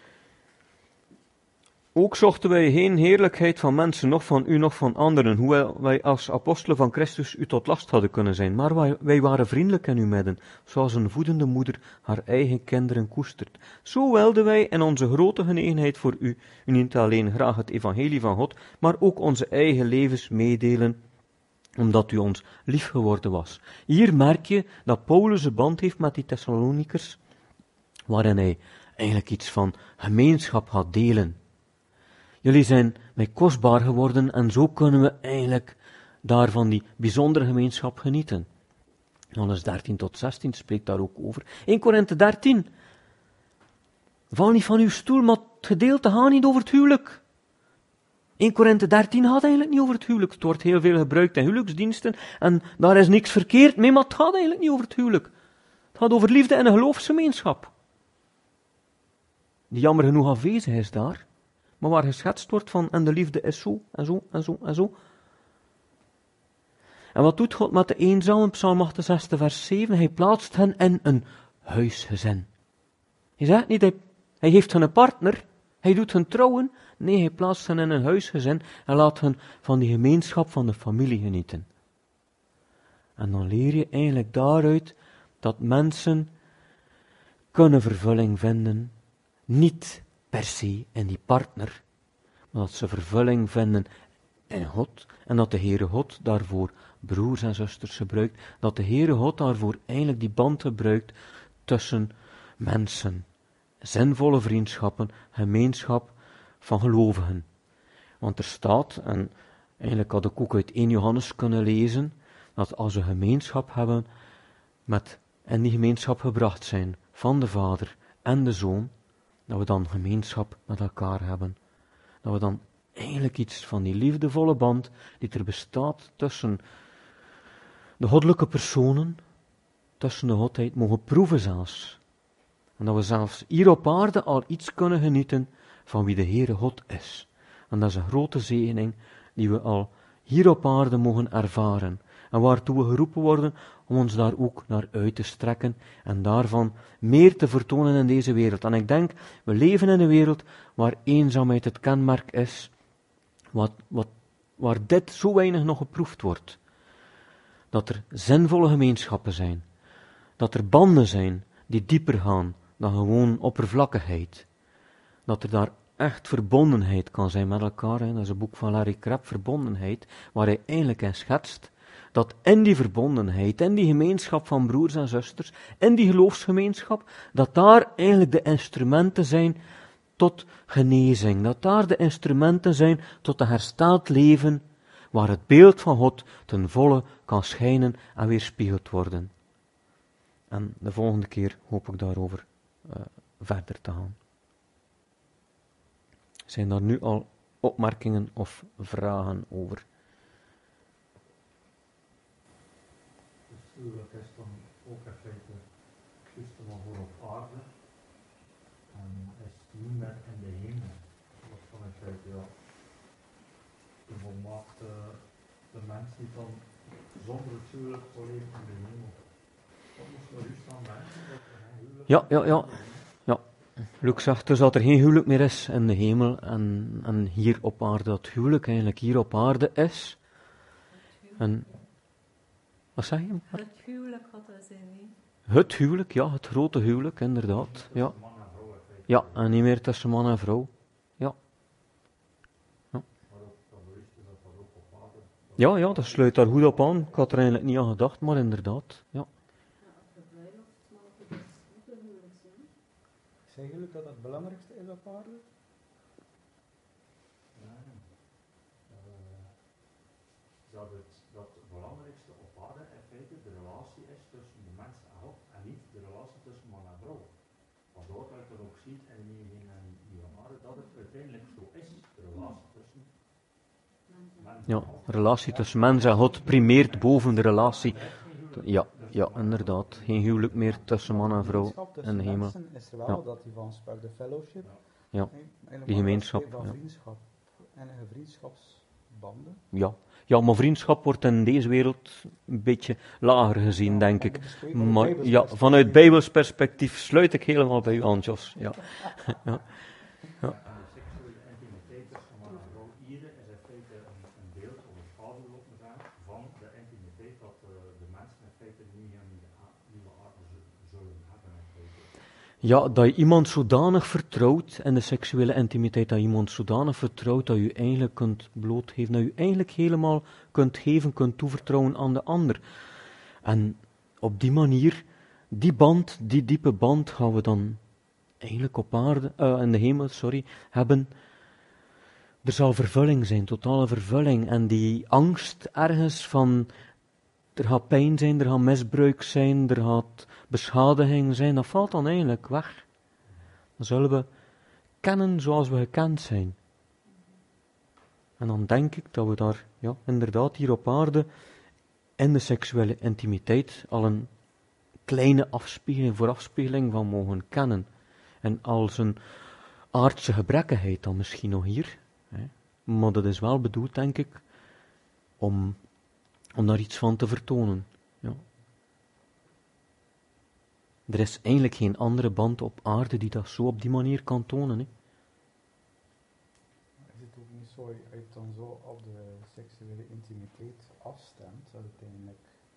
Ook zochten wij geen heerlijkheid van mensen, noch van u, noch van anderen, hoewel wij als apostelen van Christus u tot last hadden kunnen zijn. Maar wij, wij waren vriendelijk in uw midden, zoals een voedende moeder haar eigen kinderen koestert. Zo wilden wij in onze grote genegenheid voor u, u niet alleen graag het evangelie van God, maar ook onze eigen levens meedelen, omdat u ons lief geworden was. Hier merk je dat Paulus een band heeft met die Thessalonikers, waarin hij eigenlijk iets van gemeenschap gaat delen. Jullie zijn mij kostbaar geworden en zo kunnen we eigenlijk daarvan die bijzondere gemeenschap genieten. Johannes dertien tot zestien spreekt daar ook over. Eerste Korinthe dertien. Val niet van uw stoel, maar het gedeelte gaat niet over het huwelijk. Eerste Korinthe dertien gaat eigenlijk niet over het huwelijk. Het wordt heel veel gebruikt in huwelijksdiensten en daar is niks verkeerd mee, maar het gaat eigenlijk niet over het huwelijk. Het gaat over liefde en een geloofsgemeenschap. Die jammer genoeg afwezig is daar. Maar waar geschetst wordt van, en de liefde is zo, en zo, en zo, en zo. En wat doet God met de eenzamen? Psalm achtenzestig, vers zeven. Hij plaatst hen in een huisgezin. Hij zegt niet, hij, hij geeft hen een partner, hij doet hen trouwen. Nee, hij plaatst hen in een huisgezin en laat hen van die gemeenschap van de familie genieten. En dan leer je eigenlijk daaruit dat mensen kunnen vervulling vinden, niet per se in die partner, maar dat ze vervulling vinden in God en dat de Heere God daarvoor broers en zusters gebruikt, dat de Heere God daarvoor eigenlijk die band gebruikt tussen mensen, zinvolle vriendschappen, gemeenschap van gelovigen. Want er staat, en eigenlijk had ik ook uit Eerste Johannes kunnen lezen, dat als we gemeenschap hebben met, en die gemeenschap gebracht zijn van de Vader en de Zoon, dat we dan gemeenschap met elkaar hebben. Dat we dan eigenlijk iets van die liefdevolle band die er bestaat tussen de goddelijke personen, tussen de godheid, mogen proeven zelfs. En dat we zelfs hier op aarde al iets kunnen genieten van wie de Heere God is. En dat is een grote zegening die we al hier op aarde mogen ervaren. En waartoe we geroepen worden om ons daar ook naar uit te strekken en daarvan meer te vertonen in deze wereld. En ik denk, we leven in een wereld waar eenzaamheid het kenmerk is, wat, wat, waar dit zo weinig nog geproefd wordt. Dat er zinvolle gemeenschappen zijn, dat er banden zijn die dieper gaan dan gewoon oppervlakkigheid. Dat er daar echt verbondenheid kan zijn met elkaar. Hè. Dat is een boek van Larry Crabb, Verbondenheid, waar hij eigenlijk in schetst dat in die verbondenheid, in die gemeenschap van broers en zusters, in die geloofsgemeenschap, dat daar eigenlijk de instrumenten zijn tot genezing. Dat daar de instrumenten zijn tot een hersteld leven, waar het beeld van God ten volle kan schijnen en weerspiegeld worden. En de volgende keer hoop ik daarover uh, verder te gaan. Zijn daar nu al opmerkingen of vragen over? Het huwelijk is dan ook in feite Christus maar voor op aarde en is niet meer in de hemel. Dat is dan in feite ja, de volmaakte de mens die dan zonder het huwelijk volledig in de hemel. Dat moest naar u staan, mensen. Dat Ja, ja, ja. Ja. Luc zegt dus dat er geen huwelijk meer is in de hemel en, en hier op aarde, dat huwelijk eigenlijk hier op aarde is. En, wat zeg je? Het huwelijk had dat zijn, niet. Het huwelijk, ja, het grote huwelijk, inderdaad. Ja, Man en vrouw in feite. ja en niet meer tussen man en vrouw. Ja, Maar dat, dat bewijst dus dat dat ook op aarde. ja, ja, dat sluit daar goed op aan. Ik had er eigenlijk niet aan gedacht, maar inderdaad. Ja, Ja, op de bruiloft maken dus ook een huwelijk zijn. Zeg jullie dat het belangrijkste is op aarde? Nee. Eh, dat, het, dat het belangrijkste op aarde in feite de relatie is tussen de mens en God en niet de relatie tussen man en vrouw. Waardoor je er ook ziet in die en die aarde dat het uiteindelijk zo is, de relatie tussen mens en ja, God. de relatie tussen mens en God primeert boven de relatie. Ja, ja, inderdaad. Geen huwelijk meer tussen man en vrouw Gemeenschap tussen in de hemel. mensen is er wel, Ja. dat hij van sprak, de fellowship. Ja, Nee, helemaal die gemeenschap, wel van ja. vriendschap. Enige vriendschapsbanden. Ja. Ja, maar vriendschap wordt in deze wereld een beetje lager gezien, denk ik. Maar ja, vanuit Bijbels perspectief sluit ik helemaal bij u aan, Jos. Ja. Ja. En de seksuele intimiteit tussen man en vrouw hier is in feite een, een beeld of een schaduw, laat me zeggen, van de intimiteit dat uh, de mensen in feite niet in die a- nieuwe aarde z- zullen hebben in feite. Ja, dat je iemand zodanig vertrouwt, en de seksuele intimiteit, dat je iemand zodanig vertrouwt, dat je eigenlijk kunt blootgeven, dat je eigenlijk helemaal kunt geven, kunt toevertrouwen aan de ander. En op die manier, die band, die diepe band, gaan we dan eigenlijk op aarde, uh, in de hemel, sorry, hebben. Er zal vervulling zijn, totale vervulling. En die angst ergens van, er gaat pijn zijn, er gaat misbruik zijn, er gaat beschadiging zijn, dat valt dan eigenlijk weg. Dan zullen we kennen zoals we gekend zijn. En dan denk ik dat we daar, ja, inderdaad hier op aarde, in de seksuele intimiteit, al een kleine afspiegeling, voorafspiegeling van mogen kennen. En als een aardse gebrekkigheid dan misschien nog hier. Hè. Maar dat is wel bedoeld, denk ik, om, om daar iets van te vertonen. Ja. Er is eigenlijk geen andere band op aarde die dat zo op die manier kan tonen. Hè. Is het ook niet zo, als je het dan zo op de seksuele intimiteit afstemt, dat uiteindelijk...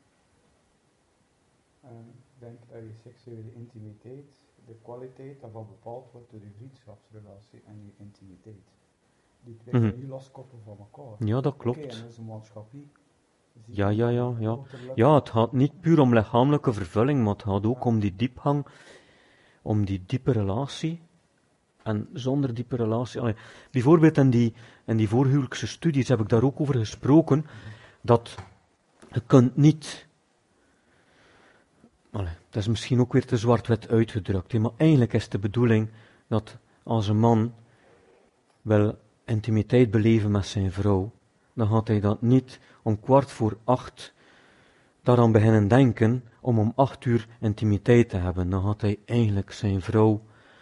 En ik denk dat je seksuele intimiteit, de kwaliteit daarvan bepaald wordt door je vriendschapsrelatie en je intimiteit. Die twee Mhm. zijn niet loskoppelen van elkaar. Ja, dat Oké, klopt. en onze maatschappij... ziet Ja, dat ja, dan ja, ja. uiterlijk- Ja, het gaat niet puur om lichamelijke vervulling, maar het gaat ook om die diepgang, om die diepe relatie. En zonder diepe relatie... Allee, bijvoorbeeld in die, in die voorhuwelijkse studies heb ik daar ook over gesproken, dat je kunt niet... Allee, dat is misschien ook weer te zwart-wit uitgedrukt, hè, maar eigenlijk is de bedoeling dat als een man wil intimiteit beleven met zijn vrouw, dan gaat hij dat niet om kwart voor acht daaraan beginnen denken om om acht uur intimiteit te hebben. Dan gaat hij eigenlijk zijn vrouw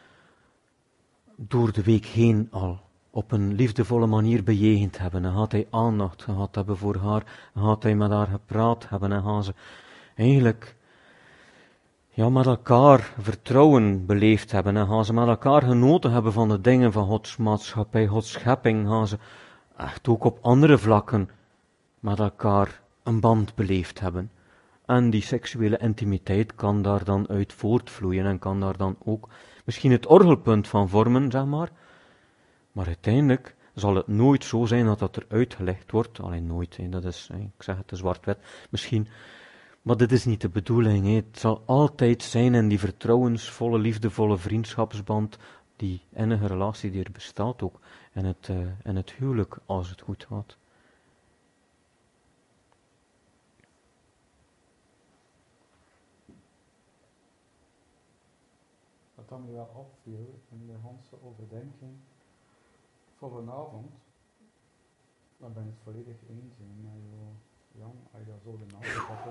door de week heen al op een liefdevolle manier bejegend hebben. Dan gaat hij aandacht gehad hebben voor haar, dan gaat hij met haar gepraat hebben en gaan ze eigenlijk ja, met elkaar vertrouwen beleefd hebben en gaan ze met elkaar genoten hebben van de dingen van Gods maatschappij, Gods schepping, gaan ze echt ook op andere vlakken met elkaar een band beleefd hebben. En die seksuele intimiteit kan daar dan uit voortvloeien en kan daar dan ook misschien het orgelpunt van vormen, zeg maar. Maar uiteindelijk zal het nooit zo zijn dat dat er uitgelegd wordt. Alleen nooit, hè. Dat is, hè, ik zeg het, de zwart-wit. Misschien, maar dit is niet de bedoeling. Hè. Het zal altijd zijn in die vertrouwensvolle, liefdevolle vriendschapsband, die innige relatie die er bestaat ook, in het, uh, in het huwelijk, als het goed gaat. Wat dan nu wel opviel in de Hanse overdenking voor vanavond, dan ben ik het volledig eens in met jou, Jan, als je dat zo de naam gaat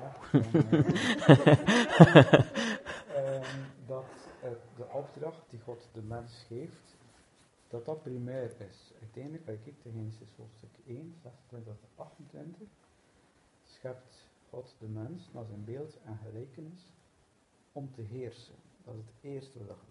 um, dat uh, de opdracht die God de mens geeft, dat dat primair is. Uiteindelijk, als je kijkt in Genesis hoofdstuk één, zesentwintig tot achtentwintig, schept God de mens naar zijn beeld en gelijkenis om te heersen. Dat is het eerste wat er gezegd wordt.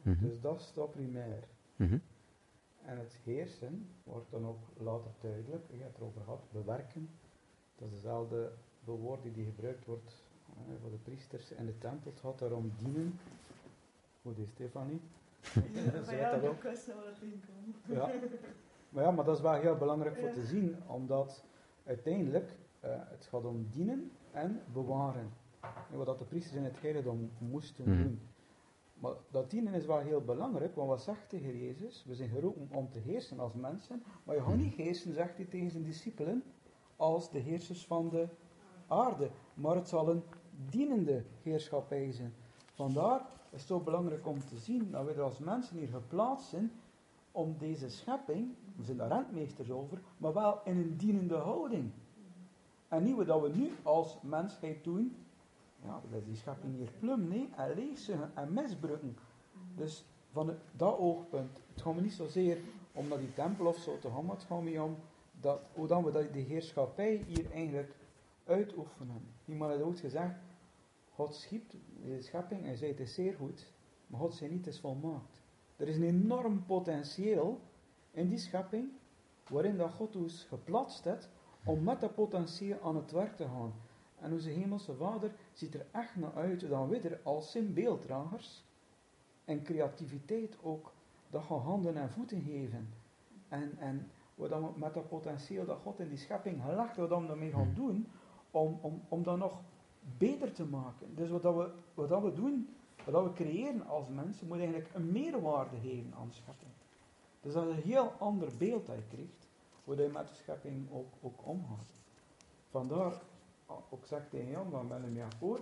Mhm. Dus dat is dat primair. Mhm. En het heersen wordt dan ook later duidelijk, je hebt het erover gehad, bewerken. Dat is dezelfde bewoording die gebruikt wordt eh, voor de priesters in de tempel. Het gaat daarom dienen. Goed, is Stefanie. Ze weet dat ook. Ja. Maar ja, maar dat is wel heel belangrijk voor te zien, omdat uiteindelijk uh, het gaat om dienen en bewaren. En wat dat de priesters in het heiligdom moesten Mhm. doen. Maar dat dienen is wel heel belangrijk, want wat zegt de Heer Jezus? We zijn geroepen om te heersen als mensen, maar je gaat niet heersen, zegt hij tegen zijn discipelen, als de heersers van de aarde. Maar het zal een dienende heerschappij zijn. Vandaar is het zo belangrijk om te zien dat we er als mensen hier geplaatst zijn om deze schepping, we zijn daar rentmeesters over, maar wel in een dienende houding. En niet wat we nu als mensheid doen, ja, dat is die schepping hier plum, nee, en leegzuigen en misbruiken. Dus van het, dat oogpunt, het gaat me niet zozeer om naar die tempel of zo te gaan, maar het gaat me om dat, hoe dan we dat, die heerschappij hier eigenlijk uitoefenen. Iemand heeft ooit gezegd, God schiep de schepping en zei het is zeer goed, maar God zei niet het is volmaakt. Er is een enorm potentieel in die schepping, waarin dat God ons geplaatst heeft, om met dat potentieel aan het werk te gaan. En onze hemelse Vader ziet er echt naar uit dat we er als zijn beelddragers en creativiteit ook dat gaan handen en voeten geven. En, en wat dan we met dat potentieel dat God in die schepping gelegd wat we daarmee gaan doen, om, om, om dat nog beter te maken. Dus wat, dat we, wat dat we doen, wat dat we creëren als mensen, moet eigenlijk een meerwaarde geven aan de schepping. Dus dat is een heel ander beeld dat je krijgt, hoe je met de schepping ook, ook omgaat. Vandaar, ook zeg tegen Jan, dan ben ik mee akkoord,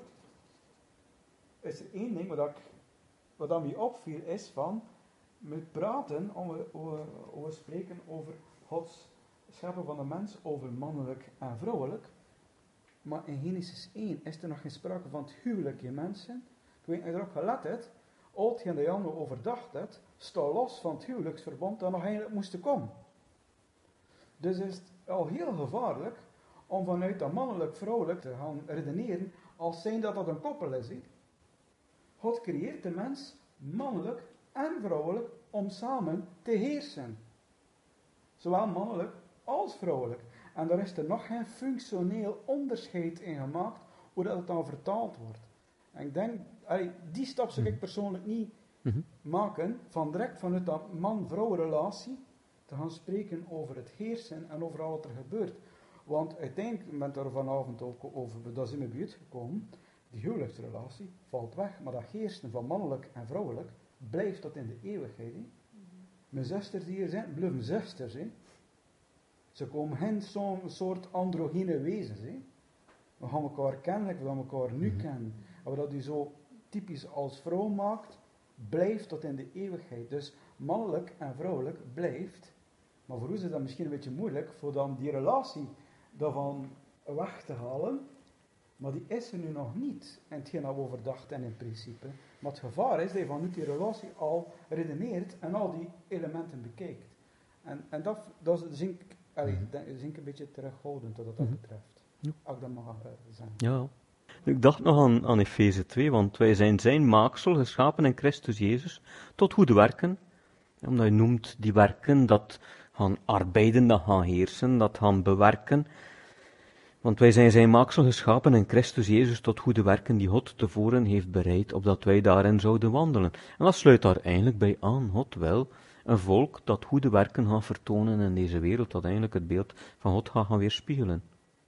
is er één ding wat, ik, wat aan mij opviel, is van, we praten, om we, we, we spreken over Gods scheppen van de mens, over mannelijk en vrouwelijk, maar in Genesis één is er nog geen sprake van het huwelijk in mensen. Ik weet niet of je erop gelet hebt, al hetgeen dat Jan overdacht hebt, staat los van het huwelijksverband dat nog eigenlijk moest komen. Dus is het al heel gevaarlijk om vanuit dat mannelijk-vrouwelijk te gaan redeneren als zijn dat dat een koppel is. He. God creëert de mens mannelijk en vrouwelijk om samen te heersen. Zowel mannelijk als vrouwelijk. En daar is er nog geen functioneel onderscheid in gemaakt hoe dat het dan vertaald wordt. En ik denk, die stap zou ik persoonlijk niet mm-hmm. maken, van direct vanuit dat man-vrouw relatie te gaan spreken over het heersen en over wat er gebeurt. Want uiteindelijk, ben ik daar vanavond ook over, dat is in mijn buurt gekomen, die huwelijksrelatie valt weg, maar dat heersen van mannelijk en vrouwelijk blijft tot in de eeuwigheid. He. Mijn zusters die hier zijn, blijven zusters. He. Ze komen geen zo'n soort androgyne wezens. He. We gaan elkaar kennen, we gaan elkaar nu kennen. En wat dat u zo typisch als vrouw maakt, blijft tot in de eeuwigheid. Dus mannelijk en vrouwelijk blijft. Maar voor ons is dat misschien een beetje moeilijk, voor dan die relatie daarvan weg te halen. Maar die is er nu nog niet, in hetgeen dat we overdacht en in principe. Maar het gevaar is dat je vanuit die relatie al redeneert en al die elementen bekijkt. En, en dat, dat is denk ik, allee, denk ik een beetje terughoudend wat dat mm-hmm. betreft. Ja. Als ik dat mag uh, zeggen. Ja. Ik dacht nog aan, aan Efeze twee, want wij zijn zijn maaksel, geschapen in Christus Jezus, tot goede werken. Omdat je noemt die werken, dat gaan arbeiden, dat gaan heersen, dat gaan bewerken. Want wij zijn zijn maaksel geschapen in Christus Jezus tot goede werken die God tevoren heeft bereid, opdat wij daarin zouden wandelen. En dat sluit daar eigenlijk bij aan. God wil een volk dat goede werken gaat vertonen in deze wereld, dat eigenlijk het beeld van God gaat gaan weerspiegelen.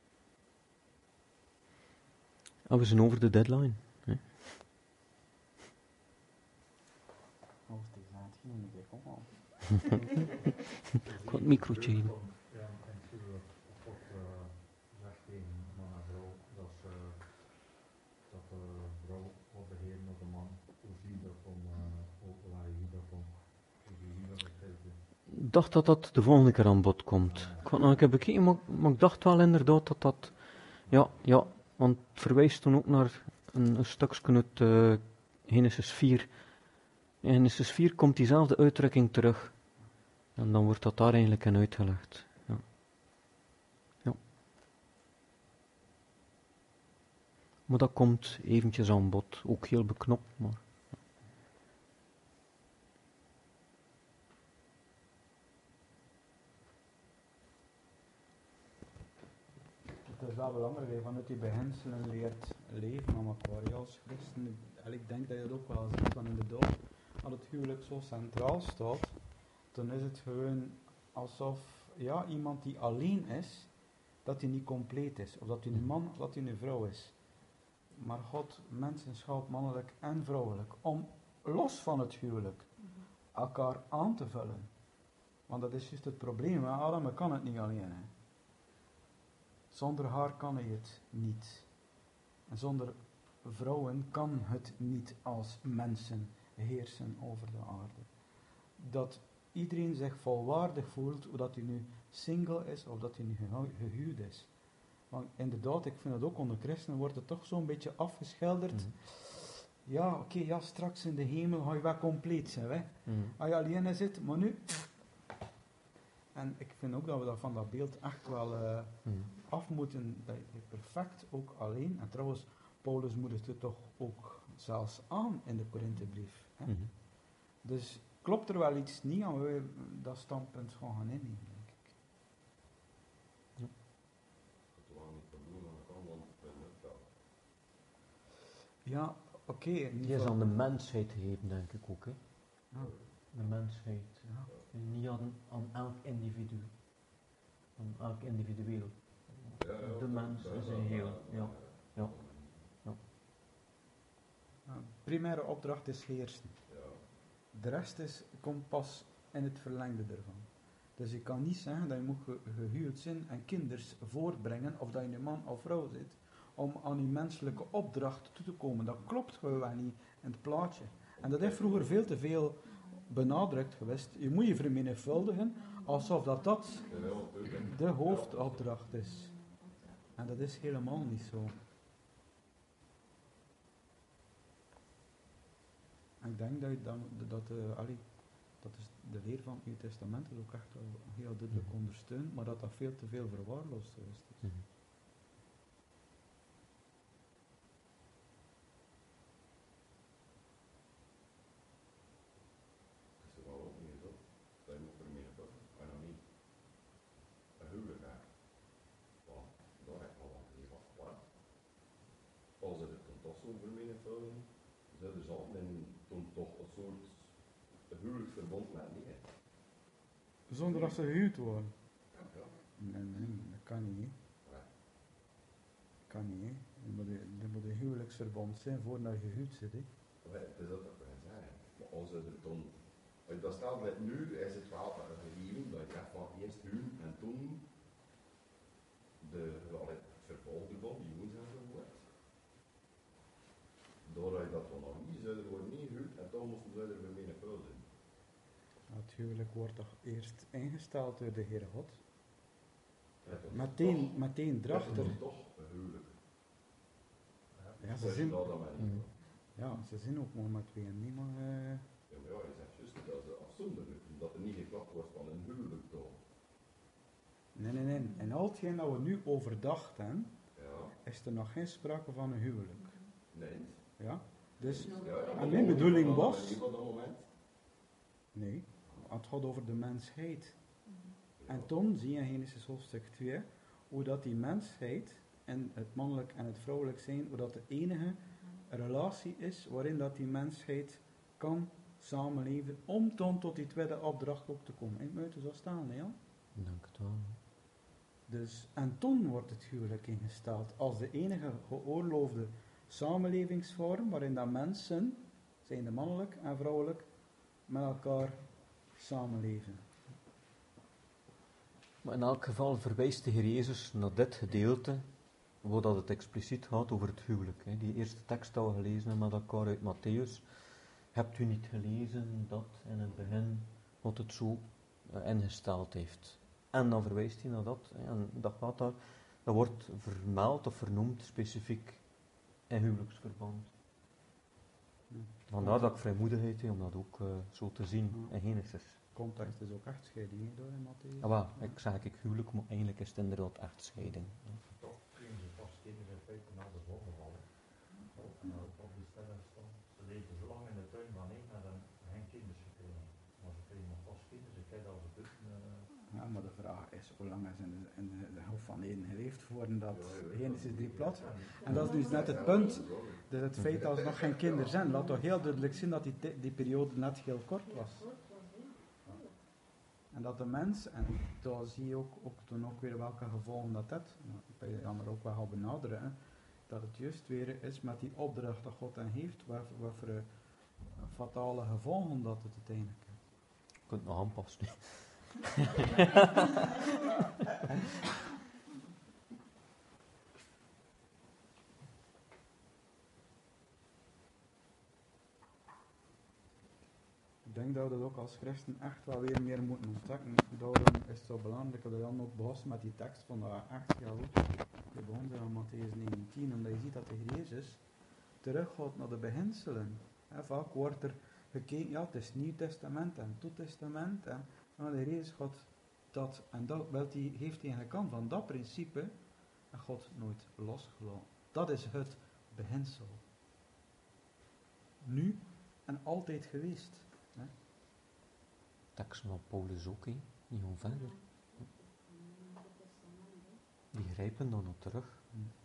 En we zijn over de deadline. Hè? Oh, die zijn het hier niet meer. Kom op. Ik ga het microotje geven. Ja, en zie je God zegt tegen man en vrouw dat ze dat de vrouw wordt beheerd door de man. Hoe zie je dat dan? Hoe laat je dat dan? Hoe zie je dat bekijken? Ik dacht dat dat de volgende keer aan bod komt. Ik had nog een keer bekeken, maar, maar ik dacht wel inderdaad dat dat... Ja, ja. Want het verwijst toen ook naar een, een stukje uit uh, Genesis vier. In Genesis vier komt diezelfde uitdrukking terug. En dan wordt dat daar eigenlijk in uitgelegd. Ja. Ja. Maar dat komt eventjes aan bod. Ook heel beknopt, maar... het is wel belangrijk dat je vanuit die beginselen leert leven aan elkaar. Ja, als christen, en ik denk dat je het ook wel ziet, want inderdaad, als het huwelijk zo centraal staat, dan is het gewoon alsof ja, iemand die alleen is, dat hij niet compleet is. Of dat hij een man of dat hij een vrouw is. Maar God, mensen schaapt mannelijk en vrouwelijk, om los van het huwelijk elkaar aan te vullen. Want dat is juist het probleem, hè? Adam kan het niet alleen. Hè? Zonder haar kan hij het niet. En zonder vrouwen kan het niet als mensen heersen over de aarde. Dat iedereen zich volwaardig voelt, of dat hij nu single is, of dat hij nu gehuwd is. Want inderdaad, ik vind het ook onder christenen, wordt het toch zo'n beetje afgeschilderd. Mm. Ja, oké, okay, ja, straks in de hemel ga je wel compleet zijn, hè. Mm. Als je alleen zit, maar nu... En ik vind ook dat we dat van dat beeld echt wel uh, mm. af moeten, dat je perfect ook alleen... En trouwens, Paulus moedigt het toch ook zelfs aan in de Korinthebrief. Hè? Mm. Dus klopt er wel iets niet aan we dat standpunt gewoon gaan innemen, denk ik. Ja. Ja, oké. Okay, die is aan de mensheid gegeven, denk ik ook. Hè? Ja. De mensheid. Ja. Niet aan, aan elk individu. Aan elk individueel. De mens is een heel. Ja. Ja. Ja. Ja, primaire opdracht is heersen. De rest is, komt pas in het verlengde ervan. Dus je kan niet zeggen dat je moet ge, gehuwd zijn en kinders voortbrengen, of dat je een man of vrouw zit, om aan die menselijke opdracht toe te komen. Dat klopt gewoon niet in het plaatje. En dat heeft vroeger veel te veel benadrukt geweest. Je moet je vermenigvuldigen, alsof dat, dat de hoofdopdracht is. En dat is helemaal niet zo. En ik denk dat je dan, dat, uh, allee, dat is de leer van het Nieuw Testament is ook echt wel heel duidelijk ondersteund, maar dat dat veel te veel verwaarloosd geweest is. Mm-hmm. Het is wel ook niet zo, dat je moet vermenigvuldigen, maar nog niet een huwelijk hebben. Want daar heb je al wat heel wat verwacht. Als het dan toch zo vermenigvuldigen, zullen ze al en toen toch een soort huwelijksverbond met niet. Hè. Zonder dat ze gehuwd worden? Ja, ja. Nee, nee, dat kan niet. Hè. Ja. Kan niet, hè. Er moet een, er moet een huwelijksverbond zijn voordat je gehuwd zit, hè. Ja, het is dat wat we gaan zeggen. Maar als het er dan... Dat staat met nu, is het wel gegeven dat je echt van eerst huwen en toen de, allee, het vervolg ervan, die jongens enzovoort. Doordat je dat dan nog niet, zouden worden niet gehuwd en toch moesten ze er vermenigvuldigen. Het huwelijk wordt toch eerst ingesteld door de Heere God? Ja, meteen, toch, meteen drachter. Dat is toch een huwelijk. Ja, ja, ze zien, mm. ja, ze zien ook maar met tweeën niet, maar... Uh, ja, maar ja, je zegt juist dat ze afzonderlijk, dat er niet geklapt wordt van een huwelijk toch. Nee, nee, nee. En al hetgeen dat we nu overdachten, ja. is er nog geen sprake van een huwelijk. Nee. Ja, dus... Ja, ja, en mijn bedoeling was... Niet op dat moment? Nee, het gaat over de mensheid. Ja. En toen zie je in Genesis hoofdstuk twee, hoe dat die mensheid, en het mannelijk en het vrouwelijk zijn, hoe dat de enige relatie is waarin dat die mensheid kan samenleven, om dan tot die tweede opdracht op te komen. In het buiten zo staan, hè? Dank het wel. Dus, en toen wordt het huwelijk ingesteld als de enige geoorloofde samenlevingsvorm waarin dat mensen, zijnde mannelijk en vrouwelijk, met elkaar samenleven. Maar in elk geval verwijst de Heer Jezus naar dit gedeelte, waar dat het expliciet gaat over het huwelijk. Hè. Die eerste tekst dat we gelezen hebben met elkaar uit Matthäus. Hebt u niet gelezen dat in het begin God het zo uh, ingesteld heeft? En dan verwijst hij naar dat. Hè. En dat gaat daar, dat wordt vermeld of vernoemd specifiek in huwelijksverband. Ja. Vandaar dat ik vrijmoedigheid heb om dat ook uh, zo te zien ja. in Genesis. Context is ook echtscheiding door in Matthäus. Ah, well, ik zeg ik huwelijk, maar eigenlijk is het inderdaad echtscheiding. Ja. Toch kregen ze pas kinderen in feite na de zonnevallen. Op de stelling stond. Ze leefden zo lang in de tuin van één, maar dan geen kinderen gekregen. Maar ze kregen nog pas kinderen, ze kregen als het uh, Ja, maar de vraag is, hoe lang is in de, in de, de Hof van Eden geleefd voordat Genesis drie plat was? En dat is dus net het punt. Dus het feit dat er nog geen kinderen zijn, laat toch heel duidelijk zien dat die, die periode net heel kort was. En dat de mens, en daar zie je ook, ook toen ook weer welke gevolgen dat heeft, nou, ik kan er ook wel gaan benaderen, hè, dat het juist weer is met die opdracht dat God hen heeft, wat, wat voor uh, fatale gevolgen dat het uiteindelijk heeft. Je kunt het nog aanpassen. Ik denk dat we dat ook als christen echt wel weer meer moeten ontdekken. Daarom is het zo belangrijk dat we dan ook begonnen met die tekst van de echt, ja goed, we begonnen aan Mattheüs negentien, omdat je ziet dat de Heer Jezus teruggaat naar de beginselen. He, vaak wordt er gekeken, ja, het is Nieuw Testament en Toe Testament, en maar de Heer Jezus gaat dat, en dat wel die, heeft hij eigenlijk aan van dat principe, en God nooit losgelaten. Dat is het beginsel. Nu en altijd geweest. Teksten van Paulus ook, he. Niet gewoon verder. Die grijpen dan op terug. Hm.